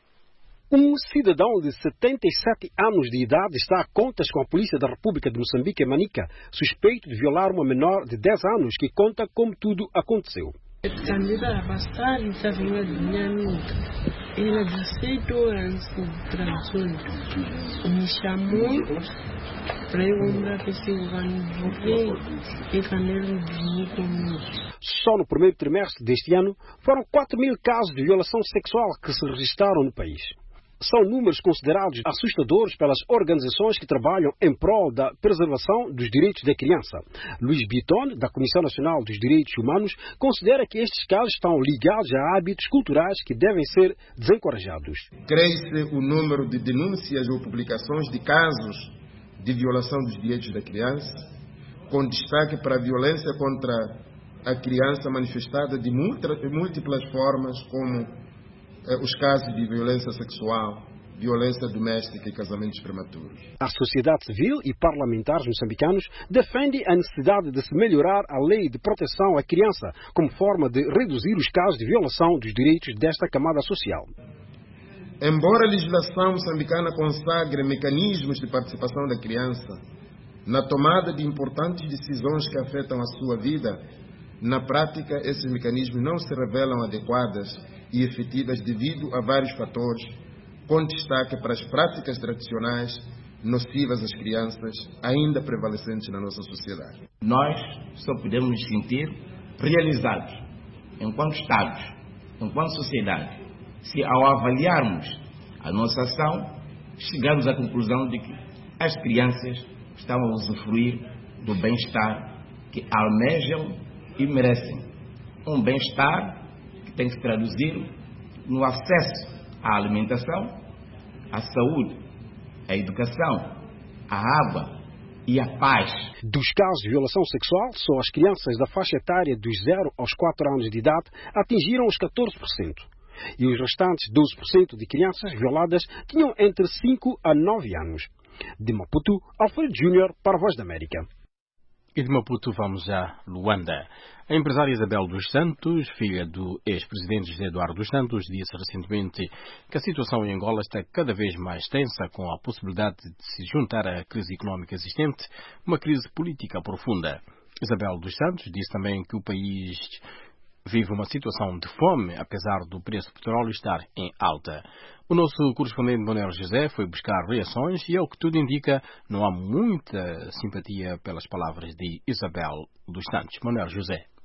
Um cidadão de setenta e sete anos de idade está a contas com a Polícia da República de Moçambique, em Manica, suspeito de violar uma menor de dez anos que conta como tudo aconteceu. Candida bastar está vindo de minha amiga. Ela dezesseis horas de transtorno. Me chamou para eu lembrar que se eu vou e canelo de comigo. Só no primeiro trimestre deste ano foram quatro mil casos de violação sexual que se registraram no país. São números considerados assustadores pelas organizações que trabalham em prol da preservação dos direitos da criança. Luís Biton, da Comissão Nacional dos Direitos Humanos, considera que estes casos estão ligados a hábitos culturais que devem ser desencorajados. Cresce o número de denúncias ou publicações de casos de violação dos direitos da criança, com destaque para a violência contra a criança manifestada de múltiplas formas, como os casos de violência sexual, violência doméstica e casamentos prematuros. A sociedade civil e parlamentares moçambicanos defendem a necessidade de se melhorar a lei de proteção à criança como forma de reduzir os casos de violação dos direitos desta camada social. Embora a legislação moçambicana consagre mecanismos de participação da criança na tomada de importantes decisões que afetam a sua vida, na prática esses mecanismos não se revelam adequadas e efetivas devido a vários fatores, com destaque para as práticas tradicionais nocivas às crianças ainda prevalecentes na nossa sociedade. Nós só podemos nos sentir realizados, enquanto Estados, enquanto sociedade, se ao avaliarmos a nossa ação, chegarmos à conclusão de que as crianças estão a usufruir do bem-estar que almejam e merecem. Um bem-estar que tem que se traduzir no acesso à alimentação, à saúde, à educação, à água e à paz. Dos casos de violação sexual, só as crianças da faixa etária dos zero aos quatro anos de idade atingiram os catorze por cento. E os restantes doze por cento de crianças violadas tinham entre cinco a nove anos. De Maputo, Alfredo Júnior para a Voz da América. E de Maputo vamos a Luanda. A empresária Isabel dos Santos, filha do ex-presidente José Eduardo dos Santos, disse recentemente que a situação em Angola está cada vez mais tensa, com a possibilidade de se juntar à crise económica existente, uma crise política profunda. Isabel dos Santos disse também que o país vive uma situação de fome, apesar do preço do petróleo estar em alta. O nosso correspondente Manuel José foi buscar reações e, ao que tudo indica, não há muita simpatia pelas palavras de Isabel dos Santos. Manuel José.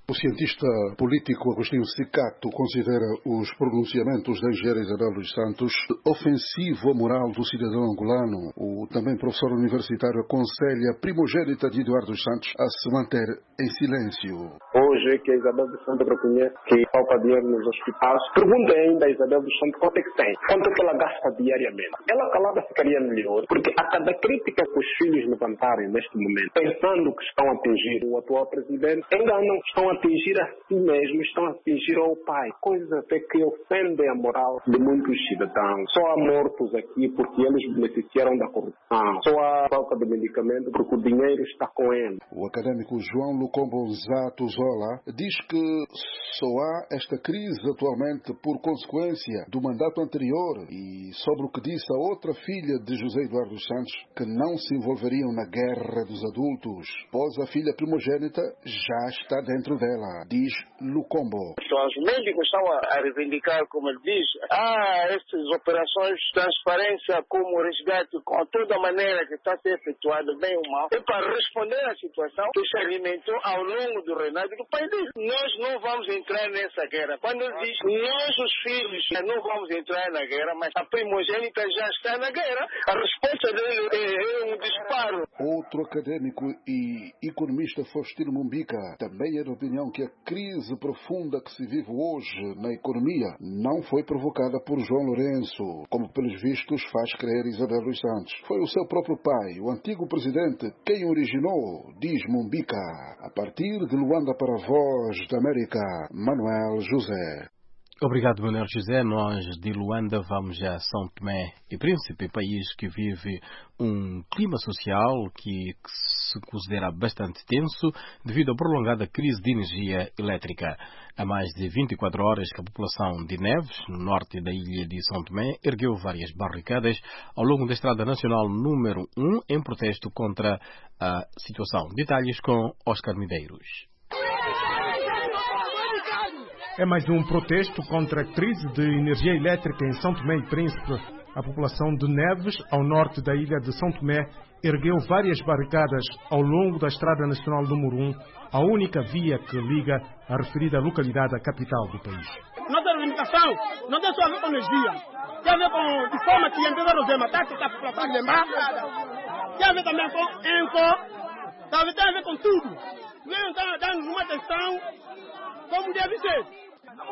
O cientista político Agostinho Cicato considera os pronunciamentos da engenheira Isabel dos Santos ofensivo à moral do cidadão angolano. O também professor universitário aconselha a primogênita de Eduardo dos Santos a se manter em silêncio. Hoje que a Isabel dos Santos reconhece que falta dinheiro nos hospitais, pergunta ainda a Isabel dos Santos quanto é que tem, quanto é que ela gasta diariamente. Ela calada ficaria melhor, porque a cada crítica que os filhos levantarem neste momento, pensando que estão a atingir o atual presidente, ainda não estão a atingir a si mesmo, estão a atingir ao pai, coisas até que ofendem a moral de muitos cidadãos. Só há mortos aqui porque eles beneficiaram da corrupção, só há falta de medicamento porque o dinheiro está com eles. O académico João Lucombo Zato Zola diz que só há esta crise atualmente por consequência do mandato anterior e sobre o que disse a outra filha de José Eduardo dos Santos, que não se envolveriam na guerra dos adultos, pois a filha primogênita já está dentro dela, diz Lucombo. Os médicos estão a reivindicar, como ele diz, ah, essas operações de transparência como resgate, com toda a maneira que está a ser efetuada, bem ou mal, é para responder à situação que se alimentou ao longo do reinado do país. Nós não vamos entrar nessa guerra. Quando ele diz, nós os filhos não vamos entrar na guerra, mas a primogênita já está na guerra, a resposta dele é, é um disparo. Outro académico e economista, Faustino Mumbica, também é da opinião que a crise profunda que se vive hoje na economia não foi provocada por João Lourenço, como pelos vistos faz crer Isabel dos Santos. Foi o seu próprio pai, o antigo presidente, quem originou, diz Mumbica. A partir de Luanda para a Voz da América, Manuel José. Obrigado, Manuel José. Nós de Luanda vamos a São Tomé e Príncipe, país que vive um clima social que se considera bastante tenso devido à prolongada crise de energia elétrica. Há mais de vinte e quatro horas que a população de Neves, no norte da ilha de São Tomé, ergueu várias barricadas ao longo da Estrada Nacional número um em protesto contra a situação. Detalhes com Oscar Medeiros. É mais um protesto contra a crise de energia elétrica em São Tomé e Príncipe. A população de Neves, ao norte da ilha de São Tomé, ergueu várias barricadas ao longo da Estrada Nacional número um, a única via que liga a referida localidade à capital do país. Nossa reivindicação não tem só a ver com energia, tem a ver com de forma que a empresa Rosema está a população de Lembá, tem a ver também com Enco, tem a ver com tudo. Vem estar dando uma atenção como deve ser.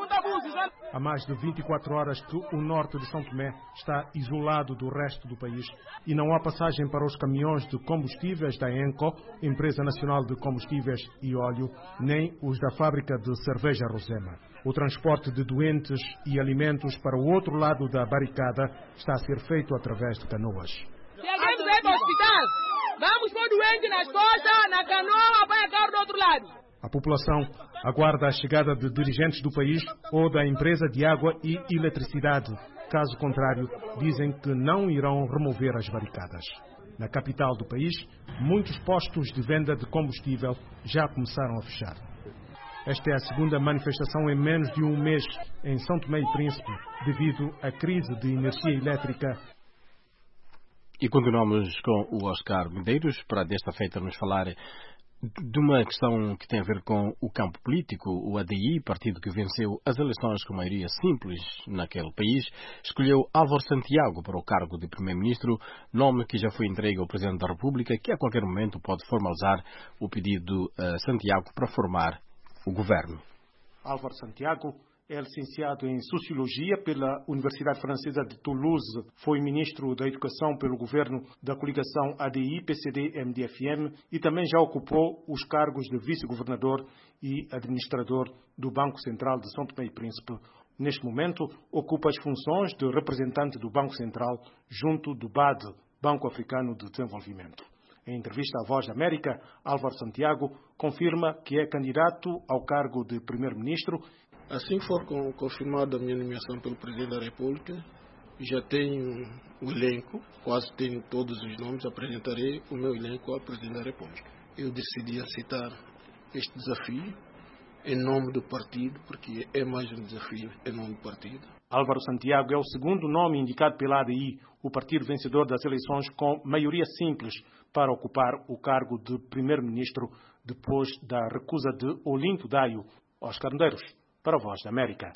Há mais de vinte e quatro horas que o norte de São Tomé está isolado do resto do país e não há passagem para os caminhões de combustíveis da Enco, Empresa Nacional de Combustíveis e Óleo, nem os da fábrica de cerveja Rosema. O transporte de doentes e alimentos para o outro lado da barricada está a ser feito através de canoas. Se alguém quiser ir para o hospital, vamos pôr o doente nas costas, na canoa, vai a carro do outro lado. A população aguarda a chegada de dirigentes do país ou da empresa de água e eletricidade. Caso contrário, dizem que não irão remover as barricadas. Na capital do país, muitos postos de venda de combustível já começaram a fechar. Esta é a segunda manifestação em menos de um mês em São Tomé e Príncipe, devido à crise de energia elétrica. E continuamos com o Oscar Medeiros para desta feita nos falar de uma questão que tem a ver com o campo político. O A D I, partido que venceu as eleições com maioria simples naquele país, escolheu Álvaro Santiago para o cargo de Primeiro-Ministro, nome que já foi entregue ao Presidente da República, que a qualquer momento pode formalizar o pedido a Santiago para formar o governo. Álvaro Santiago é licenciado em Sociologia pela Universidade Francesa de Toulouse. Foi ministro da Educação pelo governo da coligação A D I, P C D, M D F M e também já ocupou os cargos de vice-governador e administrador do Banco Central de São Tomé e Príncipe. Neste momento, ocupa as funções de representante do Banco Central junto do B A D, Banco Africano de Desenvolvimento. Em entrevista à Voz da América, Álvaro Santiago confirma que é candidato ao cargo de primeiro-ministro. Assim for confirmada a minha nomeação pelo Presidente da República, já tenho o elenco, quase tenho todos os nomes, apresentarei o meu elenco ao Presidente da República. Eu decidi aceitar este desafio em nome do partido, porque é mais um desafio em nome do partido. Álvaro Santiago é o segundo nome indicado pela A D I, o partido vencedor das eleições com maioria simples, para ocupar o cargo de primeiro-ministro depois da recusa de Olinto Daio. Oscar Medeiros, para a Voz da América.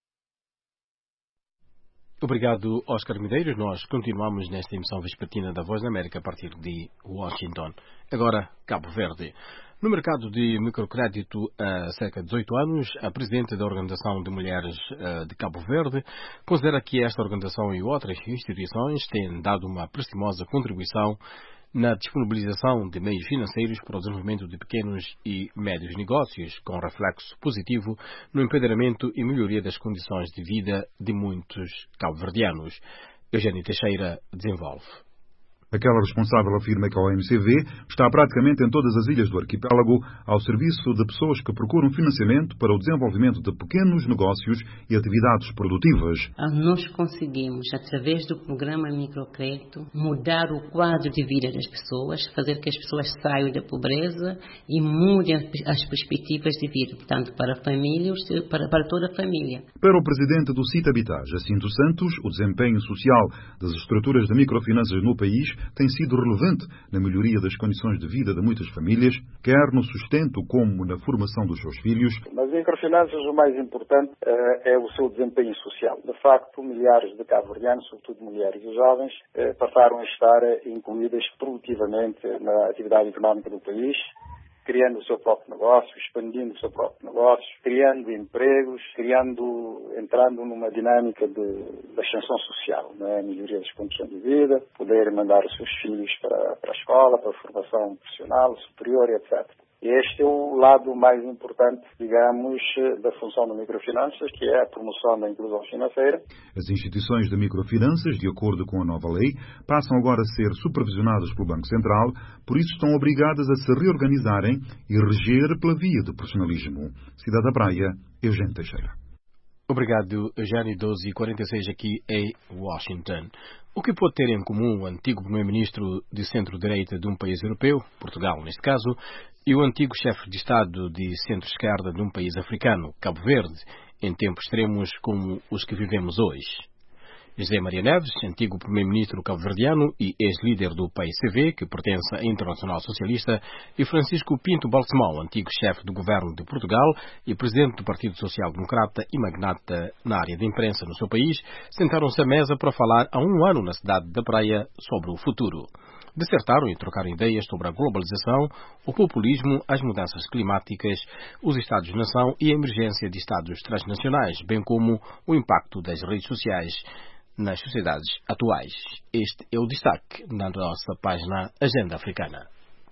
Obrigado, Oscar Medeiros. Nós continuamos nesta emissão vespertina da Voz da América a partir de Washington. Agora, Cabo Verde. No mercado de microcrédito há cerca de dezoito anos, a presidente da Organização de Mulheres de Cabo Verde considera que esta organização e outras instituições têm dado uma prestimosa contribuição na disponibilização de meios financeiros para o desenvolvimento de pequenos e médios negócios, com reflexo positivo no empoderamento e melhoria das condições de vida de muitos cabo-verdianos. Eugênio Teixeira desenvolve. Aquela responsável afirma que a O M C V está praticamente em todas as ilhas do arquipélago ao serviço de pessoas que procuram financiamento para o desenvolvimento de pequenos negócios e atividades produtivas. Nós conseguimos, através do programa Microcrédito, mudar o quadro de vida das pessoas, fazer que as pessoas saiam da pobreza e mudem as perspectivas de vida, portanto, para famílias, para, para toda a família. Para o presidente do CITABITA, Jacinto Santos, o desempenho social das estruturas de microfinanças no país tem sido relevante na melhoria das condições de vida de muitas famílias, quer no sustento como na formação dos seus filhos. Nas microfinanças o mais importante uh, é o seu desempenho social. De facto, milhares de cabo-verdianos, sobretudo mulheres e jovens, uh, passaram a estar incluídas produtivamente na atividade económica do país, criando o seu próprio negócio, expandindo o seu próprio negócio, criando empregos, criando, entrando numa dinâmica de, de ascensão social, né? Melhoria das condições de vida, poder mandar os seus filhos para, para a escola, para a formação profissional, superior, etcétera. Este é o lado mais importante, digamos, da função da microfinanças, que é a promoção da inclusão financeira. As instituições de microfinanças, de acordo com a nova lei, passam agora a ser supervisionadas pelo Banco Central, por isso estão obrigadas a se reorganizarem e reger pela via do profissionalismo. Cidade da Praia, Eugênio Teixeira. Obrigado, Eugênio. doze e quarenta e seis aqui em Washington. O que pode ter em comum o antigo primeiro-ministro de centro-direita de um país europeu, Portugal neste caso, e o antigo chefe de Estado de centro-esquerda de um país africano, Cabo Verde, em tempos extremos como os que vivemos hoje? José Maria Neves, antigo primeiro-ministro cabo-verdiano e ex-líder do P C V, que pertence à Internacional Socialista, e Francisco Pinto Balsemão, antigo chefe do governo de Portugal e presidente do Partido Social Democrata e magnata na área de imprensa no seu país, sentaram-se à mesa para falar há um ano na cidade da Praia sobre o futuro. Dissertaram e trocaram ideias sobre a globalização, o populismo, as mudanças climáticas, os Estados-nação e a emergência de Estados transnacionais, bem como o impacto das redes sociais nas sociedades atuais. Este é o destaque na nossa página Agenda Africana.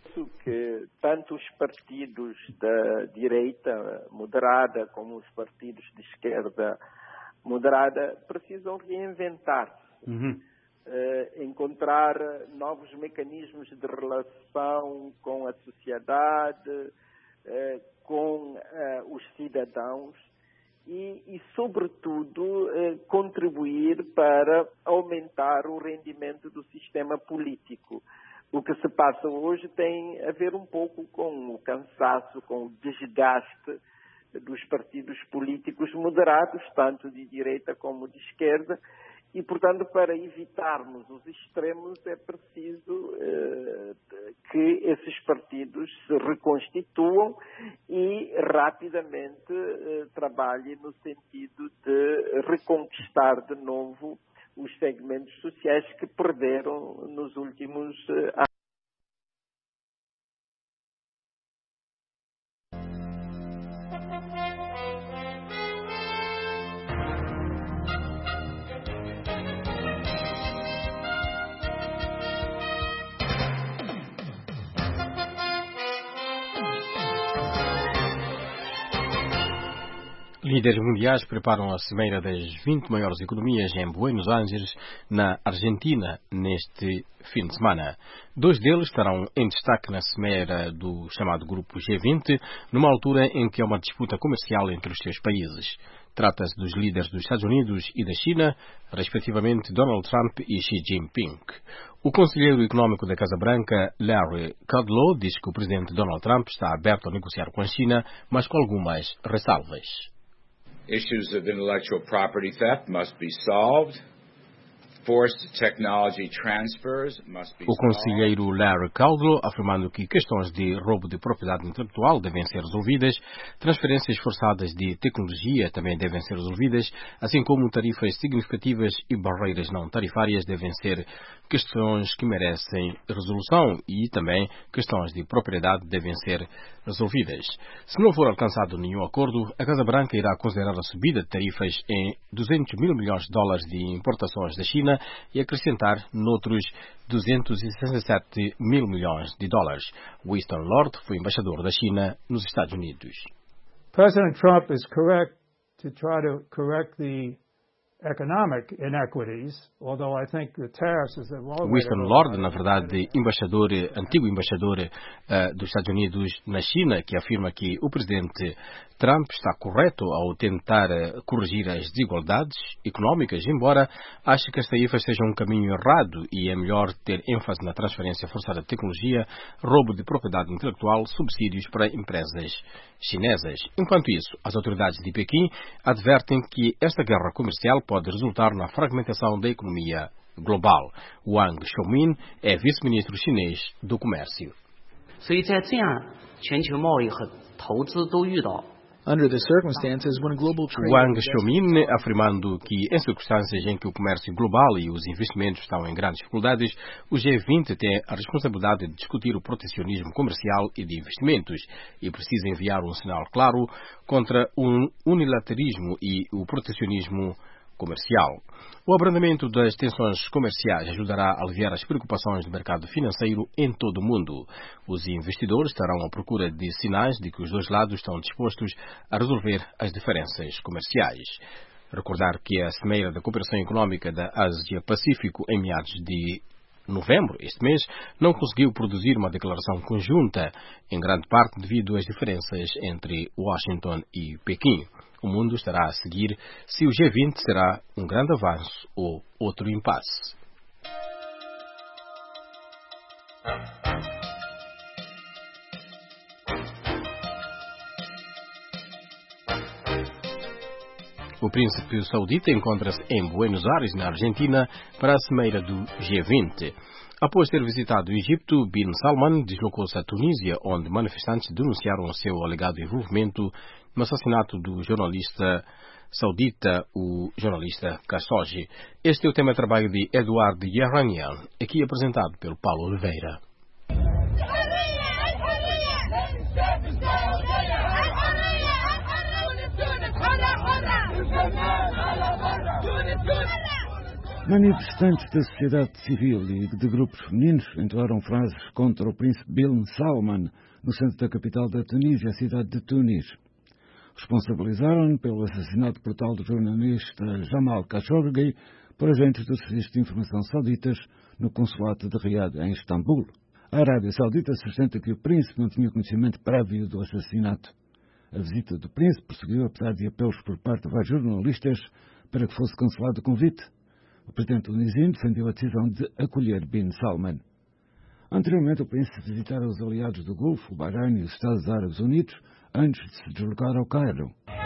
Que tanto os partidos da direita moderada como os partidos de esquerda moderada precisam reinventar-se. Uhum. Uh, encontrar novos mecanismos de relação com a sociedade, uh, com uh, os cidadãos e, e sobretudo, uh, contribuir para aumentar o rendimento do sistema político. O que se passa hoje tem a ver um pouco com o cansaço, com o desgaste dos partidos políticos moderados, tanto de direita como de esquerda. E, portanto, para evitarmos os extremos, é preciso eh, que esses partidos se reconstituam e rapidamente eh, trabalhem no sentido de reconquistar de novo os segmentos sociais que perderam nos últimos eh, anos. Líderes mundiais preparam a cimeira das vinte maiores economias em Buenos Aires, na Argentina, neste fim de semana. Dois deles estarão em destaque na cimeira do chamado Grupo G vinte, numa altura em que há uma disputa comercial entre os seus países. Trata-se dos líderes dos Estados Unidos e da China, respectivamente Donald Trump e Xi Jinping. O conselheiro económico da Casa Branca, Larry Kudlow, diz que o presidente Donald Trump está aberto a negociar com a China, mas com algumas ressalvas. Issues of intellectual property theft must be solved. O conselheiro Larry Kudlow afirmando que questões de roubo de propriedade intelectual devem ser resolvidas, transferências forçadas de tecnologia também devem ser resolvidas, assim como tarifas significativas e barreiras não tarifárias devem ser questões que merecem resolução e também questões de propriedade devem ser resolvidas. Se não for alcançado nenhum acordo, a Casa Branca irá considerar a subida de tarifas em duzentos mil milhões de dólares de importações da China e acrescentar noutros duzentos e sessenta e sete mil milhões de dólares. Winston Lord foi embaixador da China nos Estados Unidos. President Trump is correct to try to correct the economic inequities, although I think the tariffs is the wrong way to go. Winston Lord, na verdade, embaixador, antigo embaixador uh, dos Estados Unidos na China, que afirma que o presidente Trump está correto ao tentar uh, corrigir as desigualdades económicas, embora ache que as tarifas sejam um caminho errado e é melhor ter ênfase na transferência forçada de tecnologia, roubo de propriedade intelectual, subsídios para empresas chinesas. Enquanto isso, as autoridades de Pequim advertem que esta guerra comercial pode resultar na fragmentação da economia global. Wang Xiaomin é vice-ministro chinês do comércio. Under the circumstances, when global trade... Wang Xiaomin afirmando que em circunstâncias em que o comércio global e os investimentos estão em grandes dificuldades, o G vinte tem a responsabilidade de discutir o protecionismo comercial e de investimentos e precisa enviar um sinal claro contra o unilaterismo e o protecionismo comercial. O abrandamento das tensões comerciais ajudará a aliviar as preocupações do mercado financeiro em todo o mundo. Os investidores estarão à procura de sinais de que os dois lados estão dispostos a resolver as diferenças comerciais. Recordar que a Cimeira da Cooperação Económica da Ásia-Pacífico, em meados de novembro, este mês, não conseguiu produzir uma declaração conjunta, em grande parte devido às diferenças entre Washington e Pequim. O mundo estará a seguir se o G vinte será um grande avanço ou outro impasse. O príncipe saudita encontra-se em Buenos Aires, na Argentina, para a cimeira do G vinte. Após ter visitado o Egito, Bin Salman deslocou-se à Tunísia, onde manifestantes denunciaram o seu alegado envolvimento no assassinato do jornalista saudita, o jornalista Khashoggi. Este é o tema de trabalho de Eduardo Yeranian, aqui apresentado pelo Paulo Oliveira. Manifestantes da sociedade civil e de grupos femininos entoaram frases contra o príncipe Bin Salman no centro da capital da Tunísia, a cidade de Tunis. Responsabilizaram-no pelo assassinato brutal do jornalista Jamal Khashoggi por agentes do Serviço de Informação Sauditas no consulado de Riad, em Istambul. A Arábia Saudita sustenta que o príncipe não tinha conhecimento prévio do assassinato. A visita do príncipe prosseguiu apesar de apelos por parte de vários jornalistas para que fosse cancelado o convite. O presidente tunisino defendeu a decisão de acolher Bin Salman. Anteriormente, o príncipe visitara os aliados do Golfo, o Bahrein e os Estados Árabes Unidos, antes de se deslocar ao Cairo.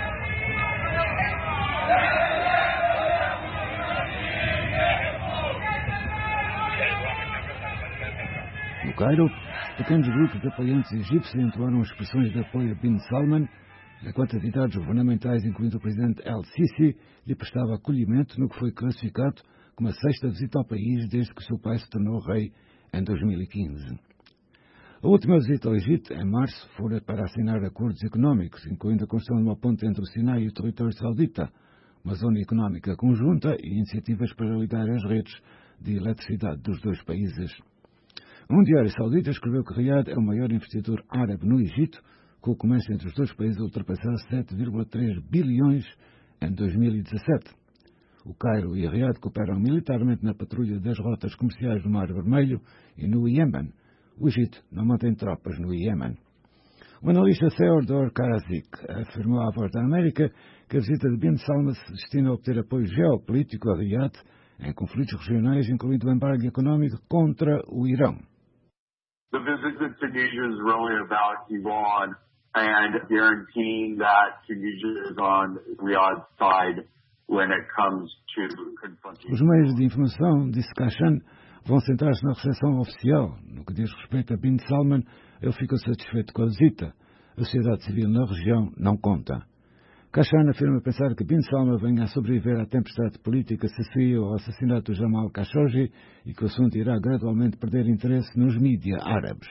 No Cairo, pequenos grupos de apoiantes egípcios entoaram expressões de apoio a Bin Salman, enquanto entidades governamentais, incluindo o presidente El-Sisi, lhe prestava acolhimento no que foi classificado como a sexta visita ao país desde que o seu pai se tornou rei em dois mil e quinze. A última visita ao Egito, em março, fora para assinar acordos económicos, incluindo a construção de uma ponte entre o Sinai e o território saudita, uma zona económica conjunta e iniciativas para ligar as redes de eletricidade dos dois países. Um diário saudita escreveu que Riad é o maior investidor árabe no Egito, com o comércio entre os dois países a ultrapassar sete vírgula três bilhões em dois mil e dezassete. O Cairo e Riad cooperam militarmente na patrulha das rotas comerciais do Mar Vermelho e no Iêmen. O Egito não mantém tropas no Iêmen. O analista Theodor Karadzic afirmou à Voz da América que a visita de Bin Salman se destina a obter apoio geopolítico a Riad em conflitos regionais, incluindo o embargo económico contra o Irão. The visit to Tunisia is really about Iran and guaranteeing that Tunisia is on Riyadh's side when it comes to confronting. Os meios de informação, disse Kashan, vão centrar-se na recepção oficial. No que diz respeito a Bin Salman, ele ficou satisfeito com a visita. A sociedade civil na região não conta. Kashan afirma pensar que Bin Salman venha a sobreviver à tempestade política associada ao assassinato de Jamal Khashoggi e que o assunto irá gradualmente perder interesse nos mídias árabes.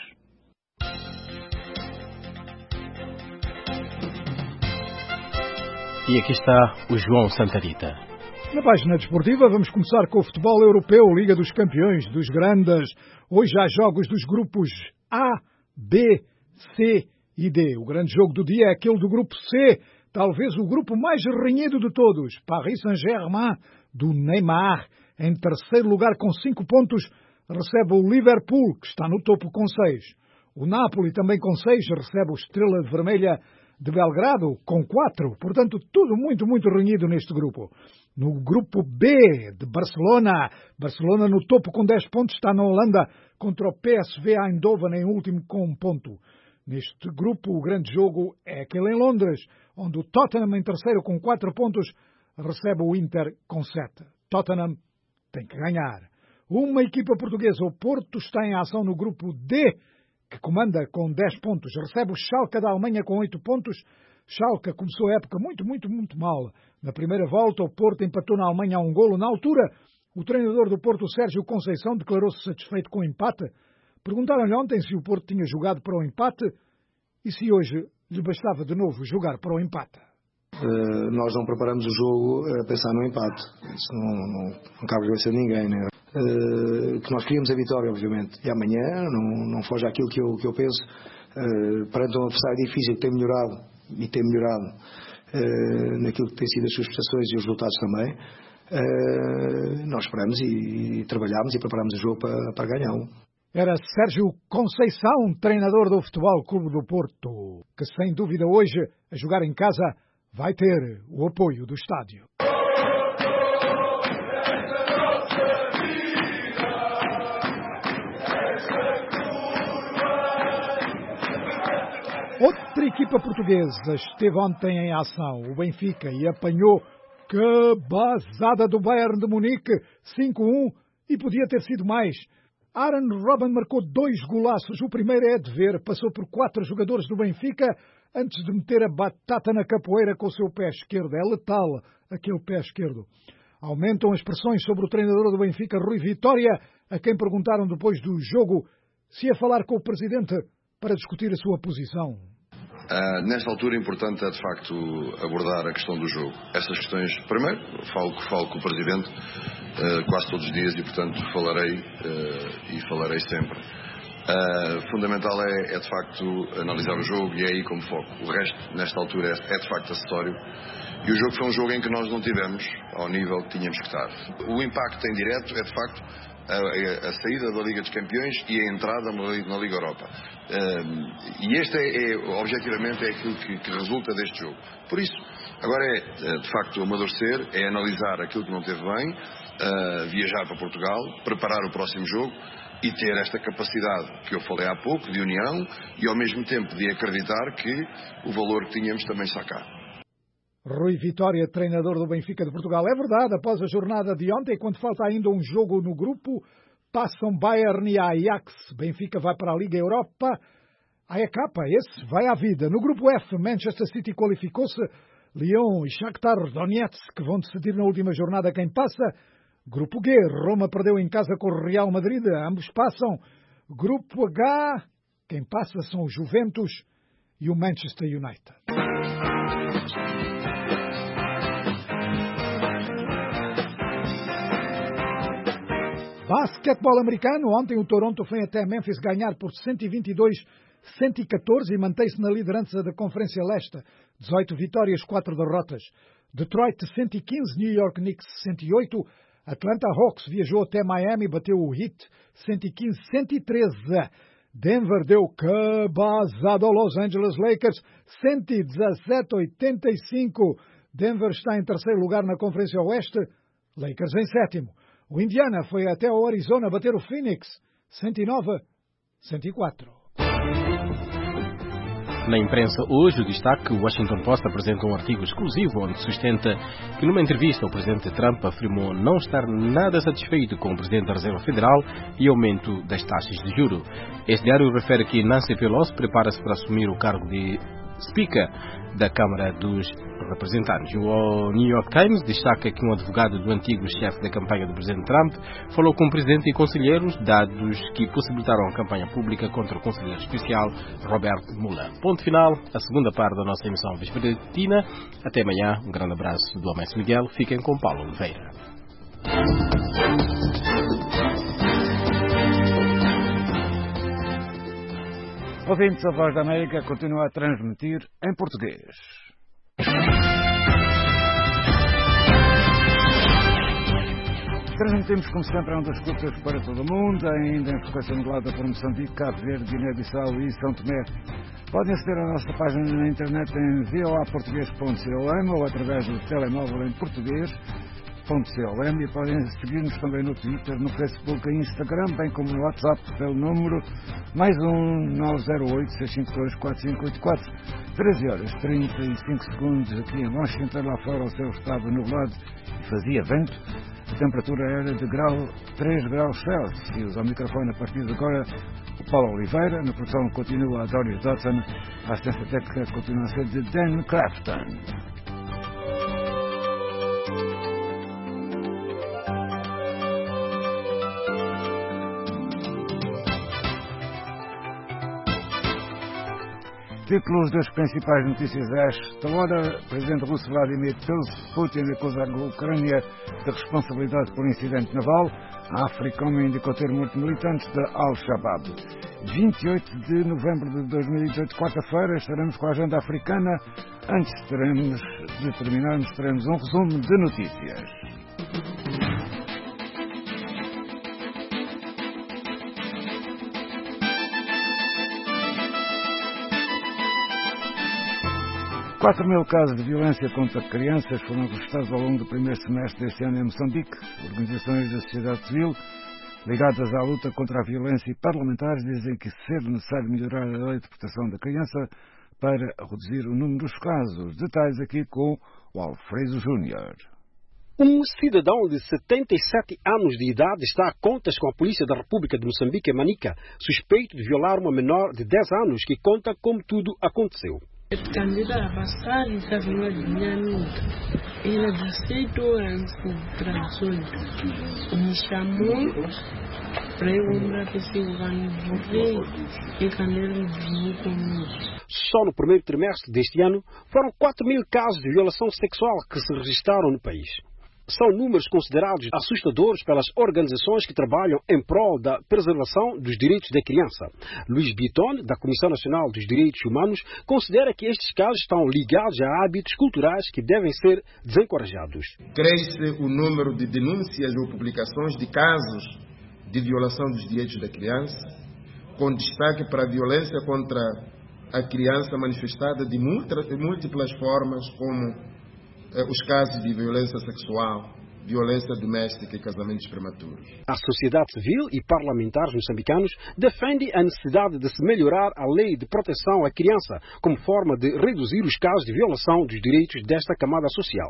E aqui está o João Santarita. Na página desportiva vamos começar com o futebol europeu, Liga dos Campeões, dos Grandes. Hoje há jogos dos grupos A, B, C e D. O grande jogo do dia é aquele do grupo C, talvez o grupo mais renhido de todos. Paris Saint-Germain, do Neymar, em terceiro lugar com cinco pontos, recebe o Liverpool, que está no topo com seis. O Napoli, também com seis, recebe o Estrela Vermelha de Belgrado, com quatro. Portanto, tudo muito, muito renhido neste grupo. No grupo B, de Barcelona, Barcelona no topo com dez pontos, está na Holanda, contra o P S V Eindhoven em último com um ponto. Neste grupo, o grande jogo é aquele em Londres, onde o Tottenham, em terceiro com quatro pontos, recebe o Inter com sete. Tottenham tem que ganhar. Uma equipa portuguesa, o Porto, está em ação no grupo D, que comanda com dez pontos. Recebe o Schalke da Alemanha com oito pontos. Schalke começou a época muito, muito, muito mal. Na primeira volta, o Porto empatou na Alemanha a um golo. Na altura, o treinador do Porto, Sérgio Conceição, declarou-se satisfeito com o empate. Perguntaram-lhe ontem se o Porto tinha jogado para o empate e se hoje lhe bastava de novo jogar para o empate. Uh, nós não preparamos o jogo a pensar no empate. Isso não, não, não cabe a cabeça de ninguém, né? Uh, que nós queríamos a vitória, obviamente. E amanhã não, não foge àquilo que eu, que eu penso. Uh, perante um adversário difícil que tem melhorado e tem melhorado uh, naquilo que tem sido as suas prestações e os resultados também. Uh, nós esperamos e, e trabalhamos e preparamos o jogo para, para ganhá-lo. Era Sérgio Conceição, treinador do Futebol Clube do Porto, que sem dúvida hoje, a jogar em casa, vai ter o apoio do estádio. Outra equipa portuguesa esteve ontem em ação, o Benfica, e apanhou cabazada do Bayern de Munique, cinco a um, e podia ter sido mais. Arjen Robben marcou dois golaços. O primeiro é de ver, passou por quatro jogadores do Benfica antes de meter a batata na capoeira com o seu pé esquerdo. É letal aquele pé esquerdo. Aumentam as pressões sobre o treinador do Benfica, Rui Vitória, a quem perguntaram depois do jogo se ia falar com o presidente para discutir a sua posição. Uh, nesta altura é importante é de facto abordar a questão do jogo. Essas questões, primeiro, falo, falo com o Presidente uh, quase todos os dias e portanto falarei uh, e falarei sempre. Uh, fundamental é, é de facto analisar o jogo e é aí como foco. O resto, nesta altura, é, é de facto acessório. E o jogo foi um jogo em que nós não tivemos ao nível que tínhamos que estar. O impacto em direto é de facto A, a, a saída da Liga dos Campeões e a entrada na Liga Europa. Um, e este é, é, objetivamente, é aquilo que, que resulta deste jogo. Por isso, agora é, de facto, amadurecer, é analisar aquilo que não teve bem, uh, viajar para Portugal, preparar o próximo jogo e ter esta capacidade que eu falei há pouco, de união e, ao mesmo tempo, de acreditar que o valor que tínhamos também está cá. Rui Vitória, treinador do Benfica de Portugal. É verdade, após a jornada de ontem, quando falta ainda um jogo no grupo, passam Bayern e Ajax. Benfica vai para a Liga Europa. A E K, esse vai à vida. No grupo F, Manchester City qualificou-se. Lyon e Shakhtar Donetsk que vão decidir na última jornada quem passa. Grupo G, Roma perdeu em casa com o Real Madrid. Ambos passam. Grupo H, quem passa são o Juventus e o Manchester United. Basquetebol americano. Ontem o Toronto foi até Memphis ganhar por cento e vinte e dois a cento e catorze e mantém-se na liderança da Conferência Leste. dezoito vitórias, quatro derrotas. Detroit cento e quinze, New York Knicks cento e oito. Atlanta Hawks viajou até Miami, bateu o Heat cento e quinze a cento e treze. Denver deu cabazada ao Los Angeles Lakers cento e dezassete a oitenta e cinco. Denver está em terceiro lugar na Conferência Oeste, Lakers em sétimo. O Indiana foi até o Arizona bater o Phoenix cento e nove a cento e quatro. Na imprensa hoje, o destaque, o Washington Post apresenta um artigo exclusivo onde sustenta que numa entrevista o presidente Trump afirmou não estar nada satisfeito com o presidente da Reserva Federal e aumento das taxas de juro. Este diário refere que Nancy Pelosi prepara-se para assumir o cargo de Speaker da Câmara dos Representantes. O New York Times destaca que um advogado do antigo chefe da campanha do presidente Trump falou com o presidente e conselheiros, dados que possibilitaram a campanha pública contra o conselheiro especial Robert Mueller. Ponto final, a segunda parte da nossa emissão vespertina. Até amanhã, um grande abraço do Américo Miguel. Fiquem com Paulo Oliveira. Ouvintes, a Voz da América continua a transmitir em português. Transmitimos, como sempre, a ondas curtas para todo o mundo, ainda em frequência modulada para Moçambique, Cabo Verde, Guiné-Bissau e São Tomé. Podem aceder à nossa página na internet em v o a português ponto com ou através do telemóvel em português ponto com e podem seguir-nos também no Twitter, no Facebook e Instagram, bem como no WhatsApp pelo número mais um nove zero oito, seis cinco dois, quatro cinco oito quatro. treze horas e trinta e cinco segundos aqui em Washington, lá fora o céu estava nublado e fazia vento. A temperatura era de grau, três graus Celsius. Ao microfone a partir de agora o Paulo Oliveira, na produção continua a Doris Dodson, a assistência técnica continua a ser de Dan Crafton. Títulos das principais notícias desta hora. O presidente russo Vladimir Putin acusa a Ucrânia de responsabilidade por incidente naval. A África indicou ter morto militantes da Al-Shabaab. vinte e oito de novembro de dois mil e dezoito, quarta-feira, estaremos com a agenda africana. Antes teremos, de terminarmos, teremos um resumo de notícias. quatro mil casos de violência contra crianças foram registrados ao longo do primeiro semestre deste ano em Moçambique. Organizações da sociedade civil ligadas à luta contra a violência e parlamentares dizem que ser necessário melhorar a lei de proteção da criança para reduzir o número dos casos. Detalhes aqui com o Alfredo Júnior. Um cidadão de setenta e sete anos de idade está a contas com a Polícia da República de Moçambique, em Manica, suspeito de violar uma menor de dez anos que conta como tudo aconteceu. Candida Pascal estava em dinâmica. Ele aceitou as traduções. Me chamou para eu lembrar que se eu vou e Canela viu comigo. Só no primeiro trimestre deste ano foram quatro mil casos de violação sexual que se registraram no país. São números considerados assustadores pelas organizações que trabalham em prol da preservação dos direitos da criança. Luís Biton, da Comissão Nacional dos Direitos Humanos, considera que estes casos estão ligados a hábitos culturais que devem ser desencorajados. Cresce o número de denúncias ou publicações de casos de violação dos direitos da criança, com destaque para a violência contra a criança manifestada de múltiplas formas, como os casos de violência sexual, violência doméstica e casamentos prematuros. A sociedade civil e parlamentares moçambicanos defendem a necessidade de se melhorar a lei de proteção à criança como forma de reduzir os casos de violação dos direitos desta camada social.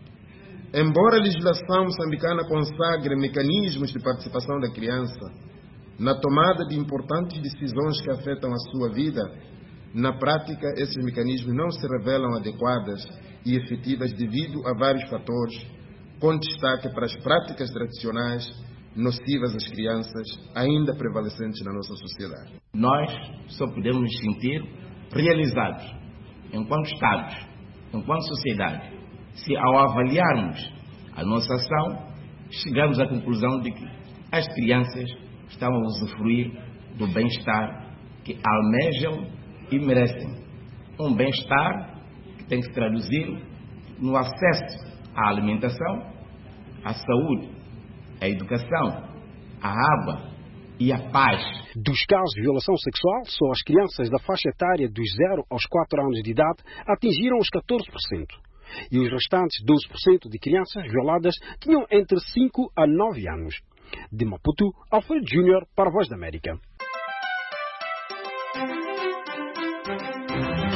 Embora a legislação moçambicana consagre mecanismos de participação da criança na tomada de importantes decisões que afetam a sua vida, na prática esses mecanismos não se revelam adequadas e efetivas devido a vários fatores, com destaque para as práticas tradicionais nocivas às crianças ainda prevalecentes na nossa sociedade. Nós só podemos nos sentir realizados enquanto Estados, enquanto sociedade, se ao avaliarmos a nossa ação, chegamos à conclusão de que as crianças estão a usufruir do bem-estar que almejam e merecem. Um bem-estar que tem que se traduzir no acesso à alimentação, à saúde, à educação, à água e à paz. Dos casos de violação sexual, só as crianças da faixa etária dos zero aos quatro anos de idade atingiram os catorze por cento. E os restantes doze por cento de crianças violadas tinham entre cinco a nove anos. De Maputo, Alfredo Júnior para a Voz da América.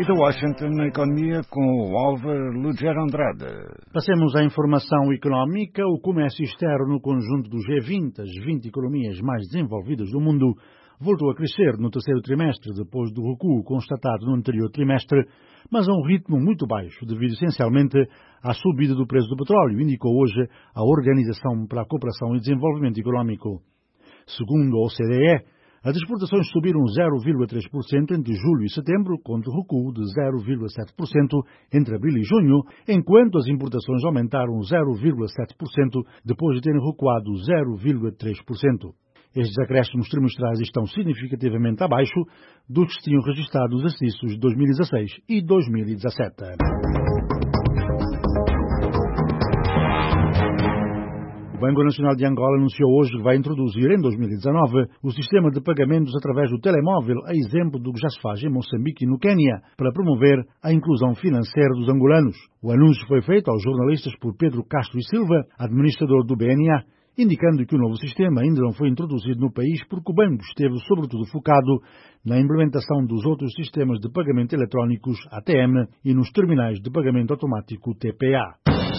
E de Washington, na economia, com o Álvaro Lugero Andrade. Passemos à informação económica. O comércio externo no conjunto do G vinte, as vinte economias mais desenvolvidas do mundo, voltou a crescer no terceiro trimestre, depois do recuo constatado no anterior trimestre, mas a um ritmo muito baixo, devido essencialmente à subida do preço do petróleo, indicou hoje a Organização para a Cooperação e Desenvolvimento Económico. Segundo a O C D E, as exportações subiram zero vírgula três por cento entre julho e setembro, contra recuo de zero vírgula sete por cento entre abril e junho, enquanto as importações aumentaram zero vírgula sete por cento depois de terem recuado zero vírgula três por cento. Estes acréscimos trimestrais estão significativamente abaixo dos que se tinham registrado nos exercícios de dois mil e dezasseis e dois mil e dezassete. O Banco Nacional de Angola anunciou hoje que vai introduzir em dois mil e dezanove o sistema de pagamentos através do telemóvel, a exemplo do que já se faz em Moçambique e no Quênia, para promover a inclusão financeira dos angolanos. O anúncio foi feito aos jornalistas por Pedro Castro e Silva, administrador do B N A, indicando que o novo sistema ainda não foi introduzido no país porque o banco esteve sobretudo focado na implementação dos outros sistemas de pagamento eletrónicos A T M e nos terminais de pagamento automático T P A.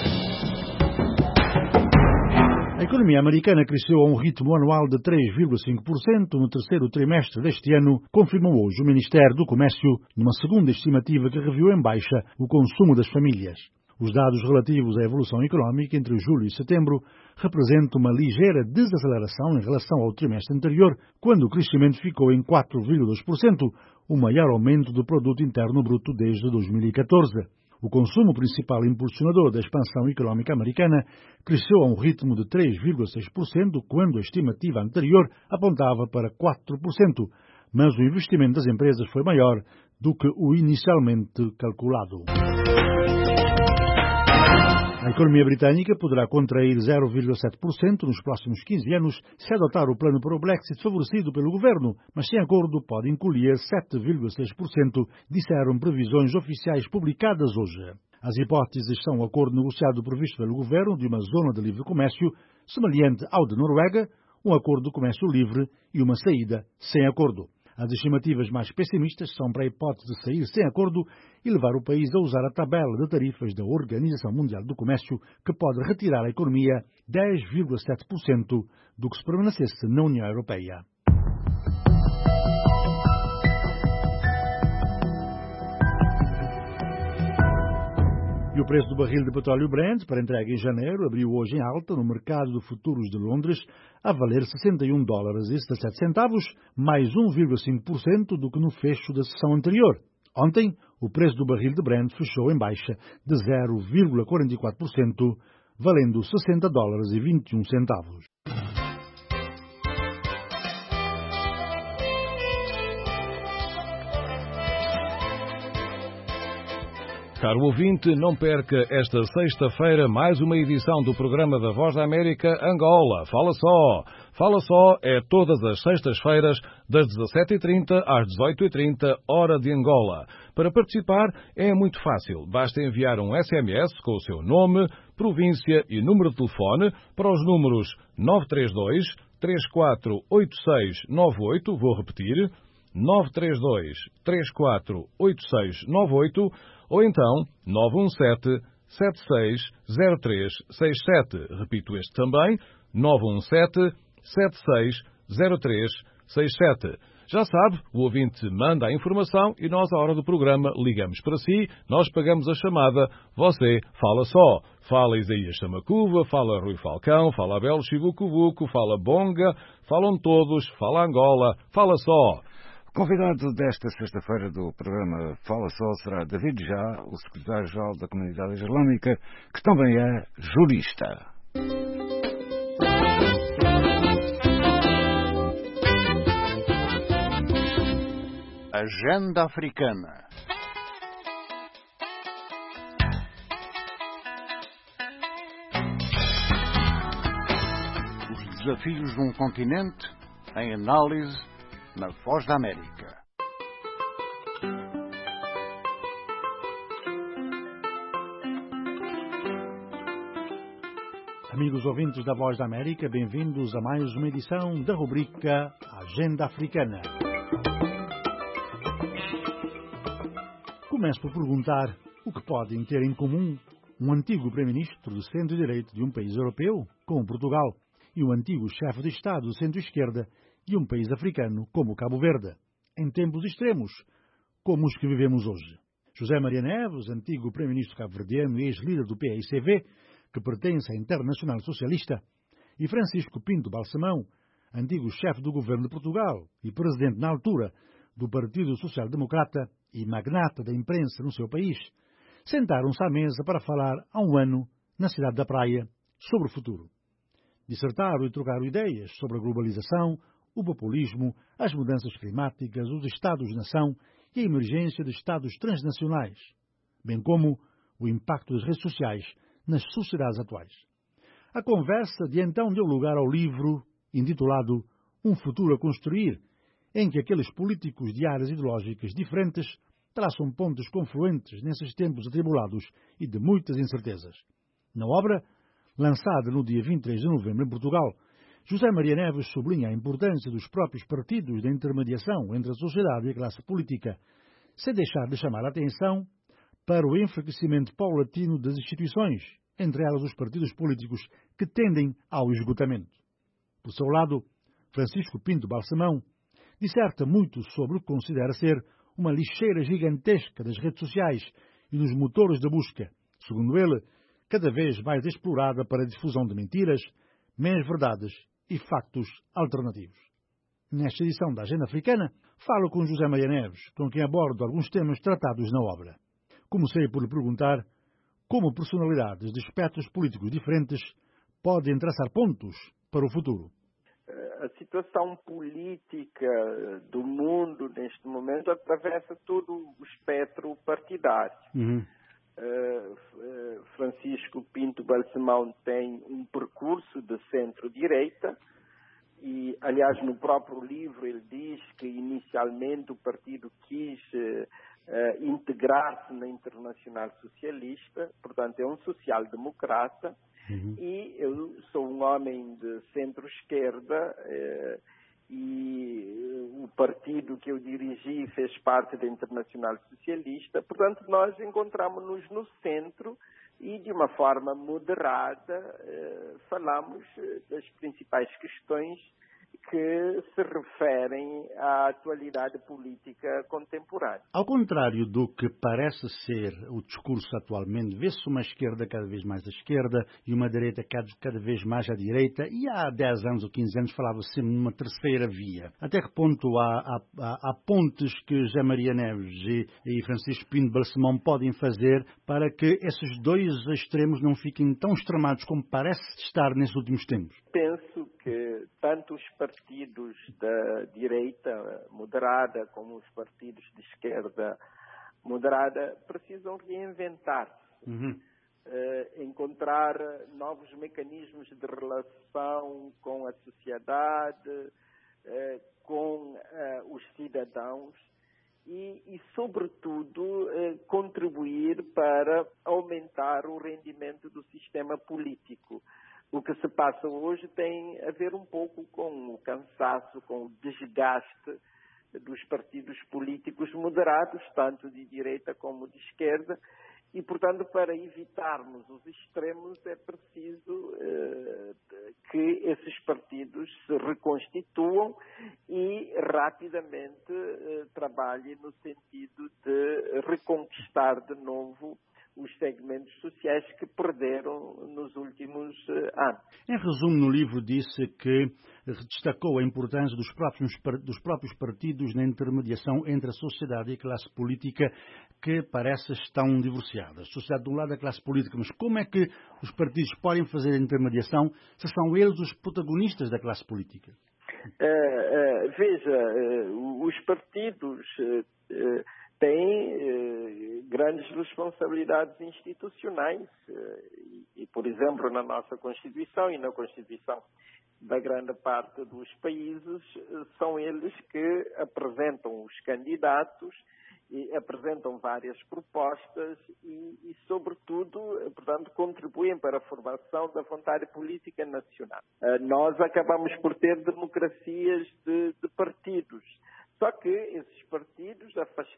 A economia americana cresceu a um ritmo anual de três vírgula cinco por cento no terceiro trimestre deste ano, confirmou hoje o Ministério do Comércio, numa segunda estimativa que reviu em baixa o consumo das famílias. Os dados relativos à evolução económica entre julho e setembro representam uma ligeira desaceleração em relação ao trimestre anterior, quando o crescimento ficou em quatro vírgula dois por cento, o maior aumento do produto interno bruto desde dois mil e catorze. O consumo principal impulsionador da expansão económica americana cresceu a um ritmo de três vírgula seis por cento, quando a estimativa anterior apontava para quatro por cento, mas o investimento das empresas foi maior do que o inicialmente calculado. A economia britânica poderá contrair zero vírgula sete por cento nos próximos quinze anos se adotar o plano para o Brexit favorecido pelo governo, mas sem acordo pode encolher sete vírgula seis por cento, disseram previsões oficiais publicadas hoje. As hipóteses são o acordo negociado previsto pelo governo de uma zona de livre comércio, semelhante ao de Noruega, um acordo de comércio livre e uma saída sem acordo. As estimativas mais pessimistas são para a hipótese de sair sem acordo e levar o país a usar a tabela de tarifas da Organização Mundial do Comércio, que pode retirar à economia dez vírgula sete por cento do que se permanecesse na União Europeia. E o preço do barril de petróleo Brent, para entrega em janeiro, abriu hoje em alta no mercado de futuros de Londres, a valer sessenta e um dólares e dezassete centavos, mais um vírgula cinco por cento do que no fecho da sessão anterior. Ontem, o preço do barril de Brent fechou em baixa de zero vírgula quarenta e quatro por cento, valendo sessenta dólares e vinte e um centavos. Caro ouvinte, não perca esta sexta-feira mais uma edição do programa da Voz da América Angola. Fala só! Fala só é todas as sextas-feiras, das dezassete e trinta às dezoito e trinta, hora de Angola. Para participar é muito fácil. Basta enviar um S M S com o seu nome, província e número de telefone para os números nove três dois, três quatro oito seis nove oito, vou repetir, nove três dois, três quatro oito seis nove oito, ou então nove um sete, sete seis zero três seis sete. Repito este também, nove um sete, sete seis zero três seis sete. Já sabe, o ouvinte manda a informação e nós, à hora do programa, ligamos para si, nós pagamos a chamada, você fala só. Fala Isaías Samacuva, fala Rui Falcão, fala Abel Chibucubuco, fala Bonga, falam todos, fala Angola, fala só. O convidado desta sexta-feira do programa Fala Só será David Já, o secretário-geral da Comunidade Islâmica, que também é jurista. Agenda Africana. Os desafios de um continente em análise na Voz da América. Amigos ouvintes da Voz da América, bem-vindos a mais uma edição da rubrica Agenda Africana. Começo por perguntar o que podem ter em comum um antigo primeiro-ministro de centro-direita de um país europeu, como Portugal, e um antigo chefe de Estado de centro-esquerda de um país africano, como Cabo Verde, em tempos extremos, como os que vivemos hoje. José Maria Neves, antigo primeiro-ministro cabo-verdiano e ex-líder do P A I C V, que pertence à Internacional Socialista, e Francisco Pinto Balsemão, antigo chefe do governo de Portugal e presidente na altura do Partido Social Democrata e magnata da imprensa no seu país, sentaram-se à mesa para falar há um ano, na cidade da Praia, sobre o futuro. Dissertaram e trocaram ideias sobre a globalização, o populismo, as mudanças climáticas, os Estados-nação e a emergência de Estados transnacionais, bem como o impacto das redes sociais nas sociedades atuais. A conversa de então deu lugar ao livro intitulado Um Futuro a Construir, em que aqueles políticos de áreas ideológicas diferentes traçam pontos confluentes nesses tempos atribulados e de muitas incertezas. Na obra, lançada no dia vinte e três de novembro em Portugal, José Maria Neves sublinha a importância dos próprios partidos da intermediação entre a sociedade e a classe política, sem deixar de chamar a atenção para o enfraquecimento paulatino das instituições, entre elas os partidos políticos que tendem ao esgotamento. Por seu lado, Francisco Pinto Balsemão disserta muito sobre o que considera ser uma lixeira gigantesca das redes sociais e dos motores de busca, segundo ele, cada vez mais explorada para a difusão de mentiras, meias-verdades e factos alternativos. Nesta edição da Agenda Africana, falo com José Maria Neves, com quem abordo alguns temas tratados na obra. Comecei por lhe perguntar como personalidades de espectros políticos diferentes podem traçar pontos para o futuro. A situação política do mundo neste momento atravessa todo o espectro partidário. Uhum. Uh, uh, Francisco Pinto Balsemão tem um percurso de centro-direita e, aliás, no próprio livro ele diz que inicialmente o partido quis uh, uh, integrar-se na Internacional Socialista, portanto é um social-democrata. Uhum. E eu sou um homem de centro-esquerda eh, e o partido que eu dirigi fez parte da Internacional Socialista. Portanto, nós encontramos-nos no centro e, de uma forma moderada, eh, falamos das principais questões que se referem à atualidade política contemporânea. Ao contrário do que parece ser o discurso atualmente, vê-se uma esquerda cada vez mais à esquerda e uma direita cada, cada vez mais à direita, e há dez anos ou quinze anos falava-se sempre numa terceira via. Até que ponto há, há, há pontes que José Maria Neves e, e Francisco Pinto Balsemão podem fazer para que esses dois extremos não fiquem tão extremados como parece estar nesses últimos tempos? Penso que tanto os partidos da direita moderada como os partidos de esquerda moderada precisam reinventar-se, uhum. uh, encontrar novos mecanismos de relação com a sociedade, uh, com uh, os cidadãos e, e sobretudo, uh, contribuir para aumentar o rendimento do sistema político. O que se passa hoje tem a ver um pouco com o cansaço, com o desgaste dos partidos políticos moderados, tanto de direita como de esquerda, e, portanto, para evitarmos os extremos é preciso eh, que esses partidos se reconstituam e rapidamente eh, trabalhem no sentido de reconquistar de novo os segmentos sociais que perderam nos últimos anos. Em resumo, no livro disse que destacou a importância dos próprios, dos próprios partidos na intermediação entre a sociedade e a classe política, que parece estão divorciadas. A sociedade de um lado e a classe política, mas como é que os partidos podem fazer a intermediação se são eles os protagonistas da classe política? Uh, uh, veja, uh, os partidos uh, uh, têm uh, grandes responsabilidades institucionais uh, e, e, por exemplo, na nossa Constituição e na Constituição da grande parte dos países, uh, são eles que apresentam os candidatos e apresentam várias propostas e, e, sobretudo, portanto, contribuem para a formação da vontade política nacional. Uh, nós acabamos por ter democracias de, de partidos. Só que esses partidos,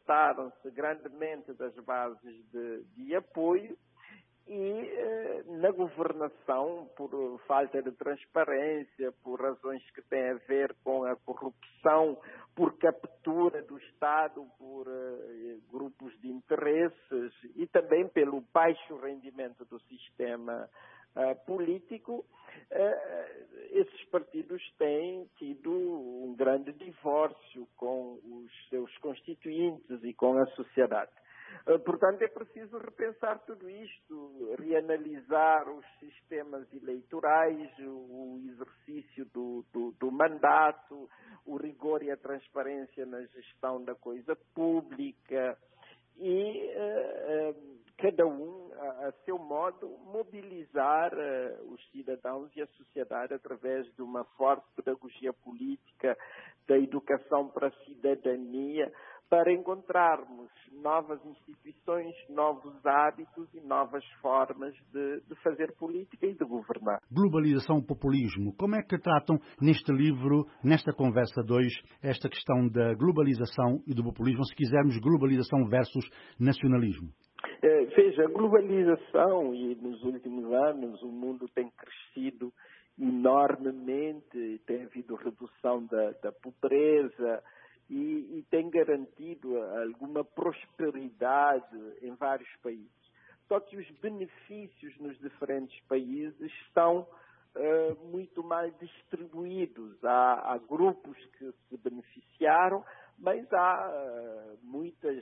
afastaram-se grandemente das bases de, de apoio e na governação, por falta de transparência, por razões que têm a ver com a corrupção, por captura do Estado, por uh, grupos de interesses e também pelo baixo rendimento do sistema uh, político, uh, esses partidos têm tido um grande divórcio com os seus constituintes e com a sociedade. Portanto, é preciso repensar tudo isto, reanalisar os sistemas eleitorais, o exercício do, do, do mandato, o rigor e a transparência na gestão da coisa pública e uh, uh, cada um, a, a seu modo, mobilizar uh, os cidadãos e a sociedade através de uma forte pedagogia política, da educação para a cidadania, para encontrarmos novas instituições, novos hábitos e novas formas de, de fazer política e de governar. Globalização e populismo. Como é que tratam neste livro, nesta conversa dois, esta questão da globalização e do populismo, se quisermos globalização versus nacionalismo? É, veja, a globalização, e nos últimos anos o mundo tem crescido enormemente, tem havido redução da, da pobreza, E, e tem garantido alguma prosperidade em vários países. Só que os benefícios nos diferentes países estão uh, muito mal distribuídos. Há, há grupos que se beneficiaram, mas há uh, muitas,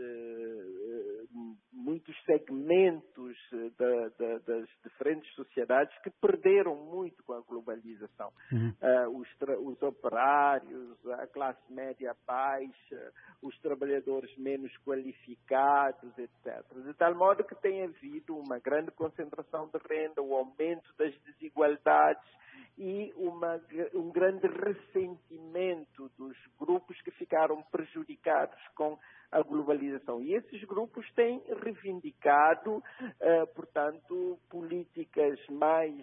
uh, muitos segmentos da, da, das diferentes sociedades que perderam muito com a globalização. Uhum. Uh, os, os operários, a classe média baixa, os trabalhadores menos qualificados, etcétera. De tal modo que tem havido uma grande concentração de renda, o aumento das desigualdades e uma, um grande ressentimento dos grupos que ficaram prejudicados com a globalização. E esses grupos têm reivindicado, uh, portanto, políticas mais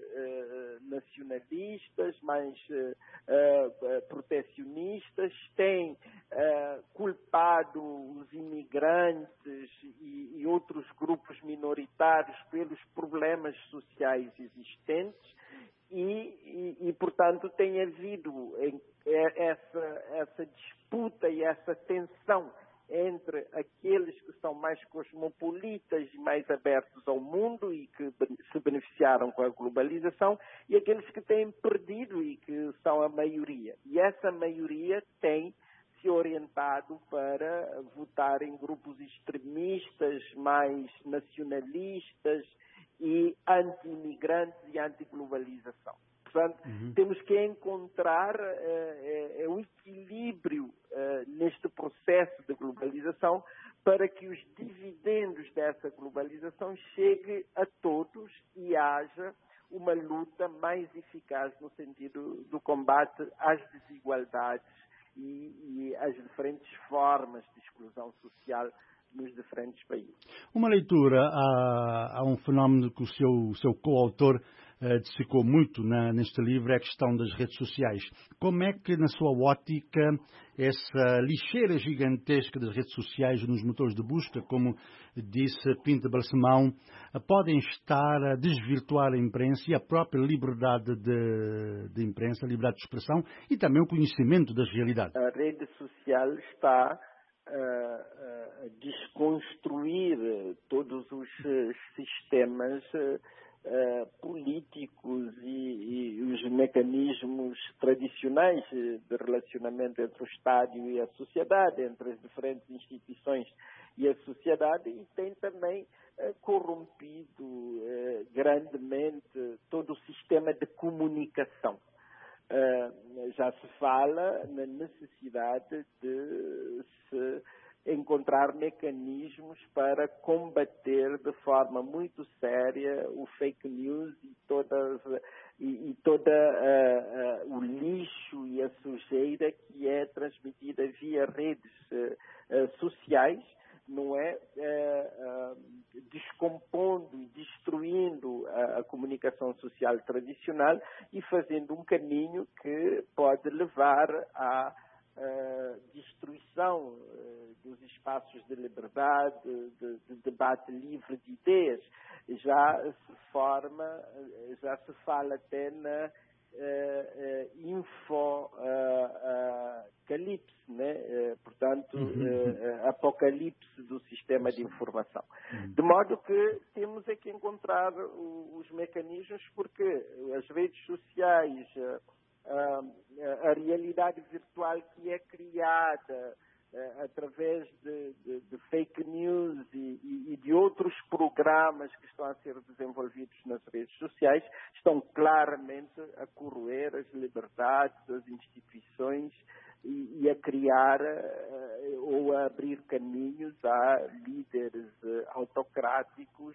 uh, nacionalistas, mais uh, uh, protecionistas, têm uh, culpado os imigrantes e, e outros grupos minoritários pelos problemas sociais existentes. E, e, e, portanto, tem havido essa, essa disputa e essa tensão entre aqueles que são mais cosmopolitas e mais abertos ao mundo e que se beneficiaram com a globalização e aqueles que têm perdido e que são a maioria. E essa maioria tem se orientado para votar em grupos extremistas, mais nacionalistas e anti-imigrantes e anti-globalização. Portanto, uhum. temos que encontrar uh, uh, um equilíbrio uh, neste processo de globalização para que os dividendos dessa globalização cheguem a todos e haja uma luta mais eficaz no sentido do combate às desigualdades e, e às diferentes formas de exclusão social nos diferentes países. Uma leitura a, a um fenómeno que o seu, o seu coautor uh, destacou muito na, neste livro é a questão das redes sociais. Como é que, na sua ótica, essa lixeira gigantesca das redes sociais nos motores de busca, como disse Pinto Balsemão, uh, podem estar a desvirtuar a imprensa e a própria liberdade de, de imprensa, a liberdade de expressão e também o conhecimento das realidades? A rede social está a desconstruir todos os sistemas uh, políticos e, e os mecanismos tradicionais de relacionamento entre o Estado e a sociedade, entre as diferentes instituições e a sociedade, e tem também uh, corrompido uh, grandemente todo o sistema de comunicação. Uh, já se fala na necessidade de se encontrar mecanismos para combater de forma muito séria o fake news e, todas, e, e todo uh, uh, o lixo e a sujeira que é transmitida via redes uh, uh, sociais, não é, é, é descompondo e destruindo a, a comunicação social tradicional e fazendo um caminho que pode levar à, à destruição de dos espaços de liberdade, de, de debate livre de ideias. Já se forma, já se fala até na Uh, uh, infocalipse, uh, uh, né? uh, portanto, uh, uh, apocalipse do sistema de informação. De modo que temos é que encontrar o, os mecanismos, porque as redes sociais, uh, uh, a realidade virtual que é criada uh, através de, de, de fake news e, e, e de outros programas que estão a ser desenvolvidos nas redes sociais, estão claramente a corroer as liberdades das instituições e, e a criar uh, ou a abrir caminhos a líderes uh, autocráticos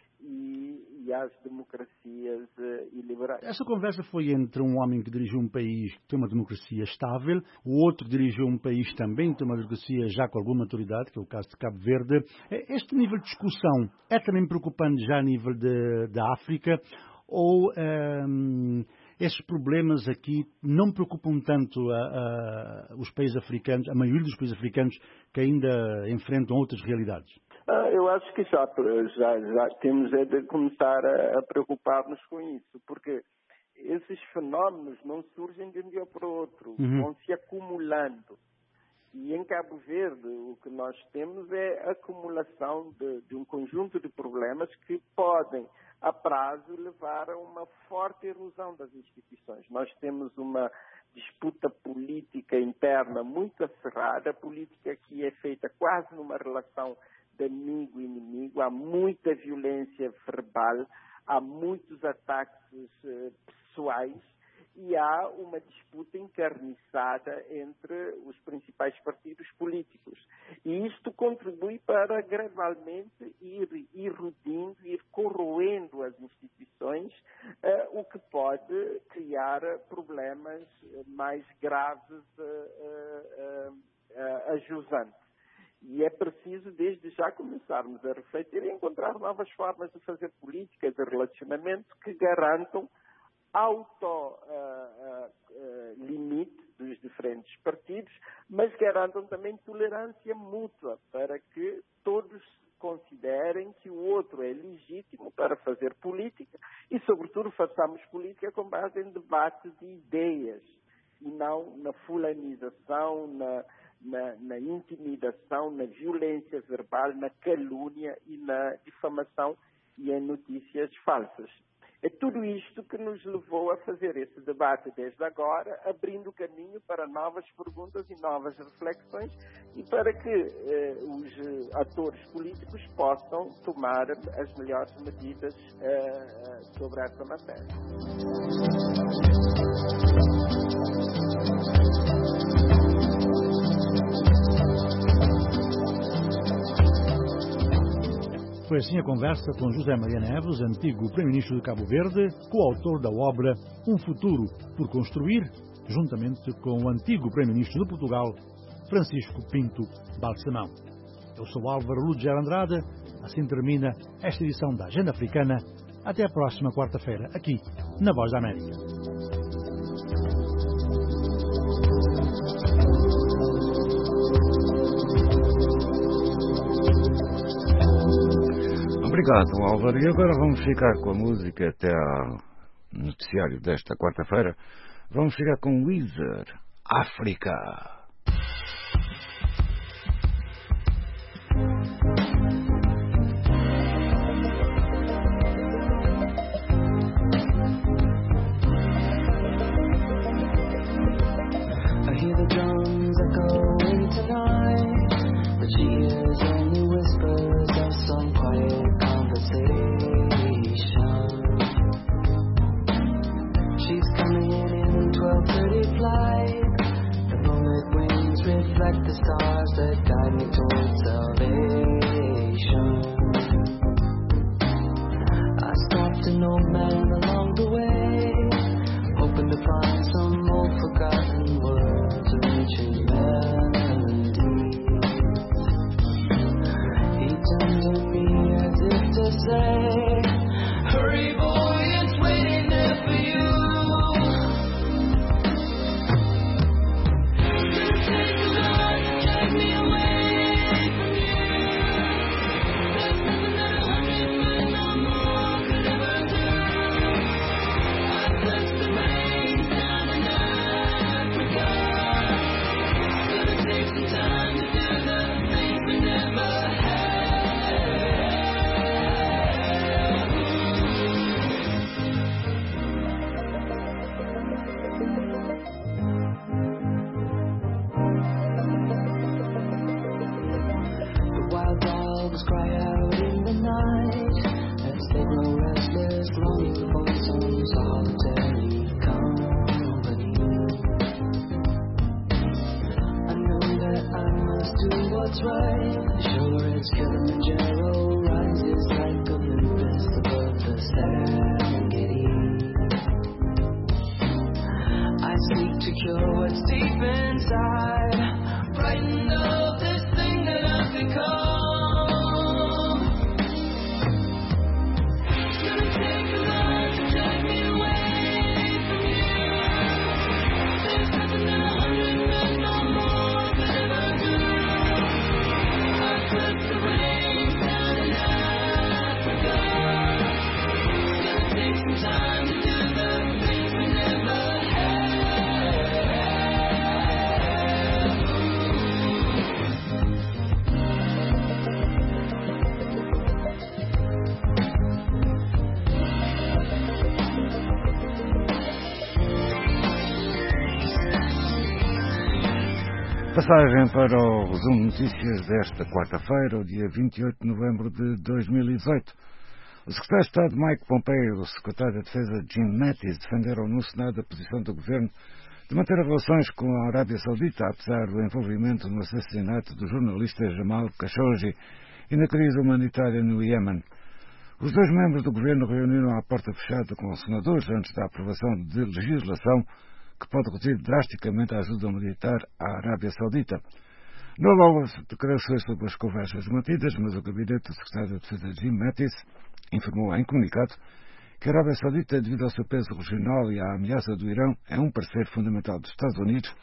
e, e às democracias uh, iliberais. Essa conversa foi entre um homem que dirigiu um país que tem uma democracia estável, o outro dirigiu um país também que tem uma democracia já com alguma maturidade, que é o caso de Cabo Verde. Este nível de discussão é também preocupante já a nível de, da África, ou um, esses problemas aqui não preocupam tanto a, a, os países africanos, a maioria dos países africanos que ainda enfrentam outras realidades? Ah, eu acho que já, já, já temos é de começar a, a preocupar-nos com isso, porque esses fenómenos não surgem de um dia para o outro, uhum. vão se acumulando. E em Cabo Verde o que nós temos é a acumulação de, de um conjunto de problemas que podem, a prazo, levar a uma forte erosão das instituições. Nós temos uma disputa política interna muito acirrada, política que é feita quase numa relação de amigo e inimigo, há muita violência verbal, há muitos ataques uh, pessoais, e há uma disputa encarniçada entre os principais partidos políticos. E isto contribui para gradualmente ir erodando, ir corroendo as instituições, uh, o que pode criar problemas mais graves uh, uh, uh, a jusante. E é preciso, desde já, começarmos a refletir e encontrar novas formas de fazer política de relacionamento que garantam auto-limite uh, uh, uh, dos diferentes partidos, mas garantam também tolerância mútua para que todos considerem que o outro é legítimo para fazer política e, sobretudo, façamos política com base em debate de ideias e não na fulanização, na, na, na intimidação, na violência verbal, na calúnia e na difamação e em notícias falsas. É tudo isto que nos levou a fazer esse debate desde agora, abrindo caminho para novas perguntas e novas reflexões e para que eh, os atores políticos possam tomar as melhores medidas eh, sobre essa matéria. Foi assim a conversa com José Maria Neves, antigo Primeiro-Ministro de Cabo Verde, coautor da obra Um Futuro por Construir, juntamente com o antigo Primeiro-Ministro de Portugal, Francisco Pinto Balsemão. Eu sou Álvaro Ludger Andrade, assim termina esta edição da Agenda Africana. Até a próxima quarta-feira, aqui na Voz da América. Obrigado, Álvaro. E agora vamos ficar com a música até ao noticiário desta quarta-feira. Vamos ficar com Weezer, África. Take me away from its way. Sure as Kilimanjaro rises like Olympus above the Serengeti. I seek to cure what's deep inside, frightened of this thing that I've become. It's gonna take a lot to take me away from you. There's nothing that a hundred men no more could ever do. I put the rain down in Africa. It's gonna take some time to do the things we never Passagem para o resumo de notícias desta quarta-feira, o dia vinte e oito de novembro de dois mil e dezoito. O secretário de Estado Mike Pompeo e o secretário de Defesa Jim Mattis defenderam no Senado a posição do governo de manter relações com a Arábia Saudita, apesar do envolvimento no assassinato do jornalista Jamal Khashoggi e na crise humanitária no Iêmen. Os dois membros do governo reuniram à porta fechada com os senadores antes da aprovação de legislação que pode reduzir drasticamente a ajuda militar à Arábia Saudita. Não houve declarações sobre as conversas mantidas, mas o gabinete do secretário de Defesa Jim Mattis informou em comunicado que a Arábia Saudita, devido ao seu peso regional e à ameaça do Irão, é um parceiro fundamental dos Estados Unidos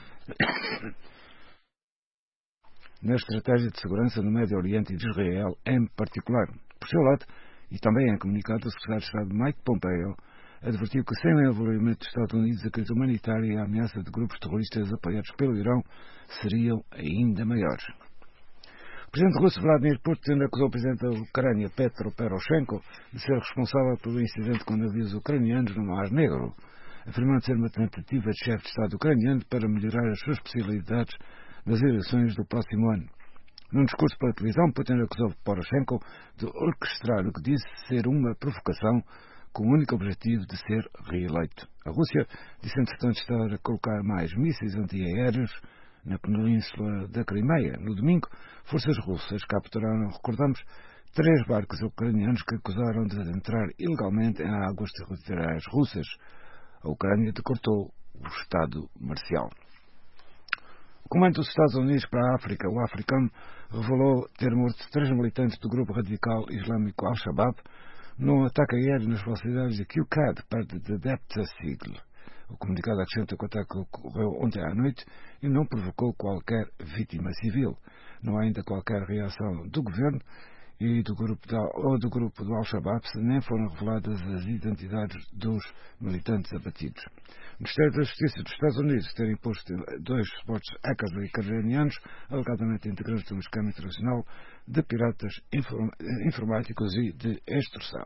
na estratégia de segurança no Médio Oriente e de Israel em particular. Por seu lado, e também em comunicado, o secretário de Estado Mike Pompeo advertiu que sem o envolvimento dos Estados Unidos a crise humanitária e a ameaça de grupos terroristas apoiados pelo Irão seriam ainda maiores. O presidente russo Vladimir Putin acusou o presidente da Ucrânia Petro Poroshenko de ser responsável pelo incidente com navios ucranianos no Mar Negro, afirmando ser uma tentativa de chefe de Estado ucraniano para melhorar as suas possibilidades nas eleições do próximo ano. Num discurso para a televisão, Putin acusou Poroshenko de orquestrar o que disse ser uma provocação com o único objetivo de ser reeleito. A Rússia disse, entretanto, estar a colocar mais mísseis antiaéreos na península da Crimeia. No domingo, forças russas capturaram, recordamos, três barcos ucranianos que acusaram de adentrar ilegalmente em águas territoriais russas. A Ucrânia decretou o estado marcial. O comando dos Estados Unidos para a África, o Africano, revelou ter morto três militantes do grupo radical islâmico Al-Shabaab num ataque aéreo nas proximidades de Q-Cad, perto de Debta Sigl. O comunicado acrescenta que o ataque ocorreu ontem à noite e não provocou qualquer vítima civil. Não há ainda qualquer reação do governo e do grupo da, ou do grupo do Al-Shabaab, nem foram reveladas as identidades dos militantes abatidos. O Ministério da Justiça dos Estados Unidos ter imposto dois suportes hackers ucranianos, alegadamente integrantes de um esquema internacional de piratas inform, informáticos e de extorsão.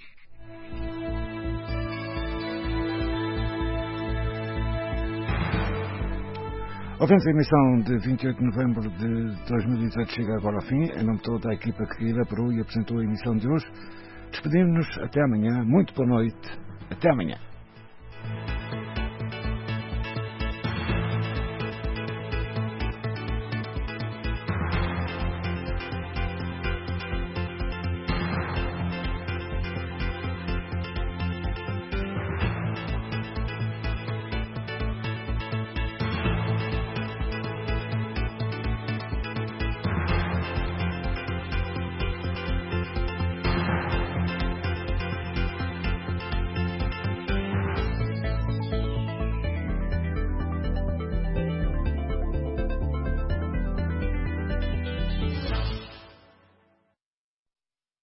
Ouvintes, a emissão de vinte e oito de novembro de dois mil e dezoito chega agora ao fim. Em nome de toda a equipa que elaborou e apresentou a emissão de hoje, despedimos-nos até amanhã. Muito boa noite. Até amanhã.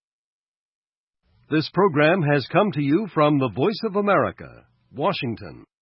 This program has come to you from the Voice of America, Washington.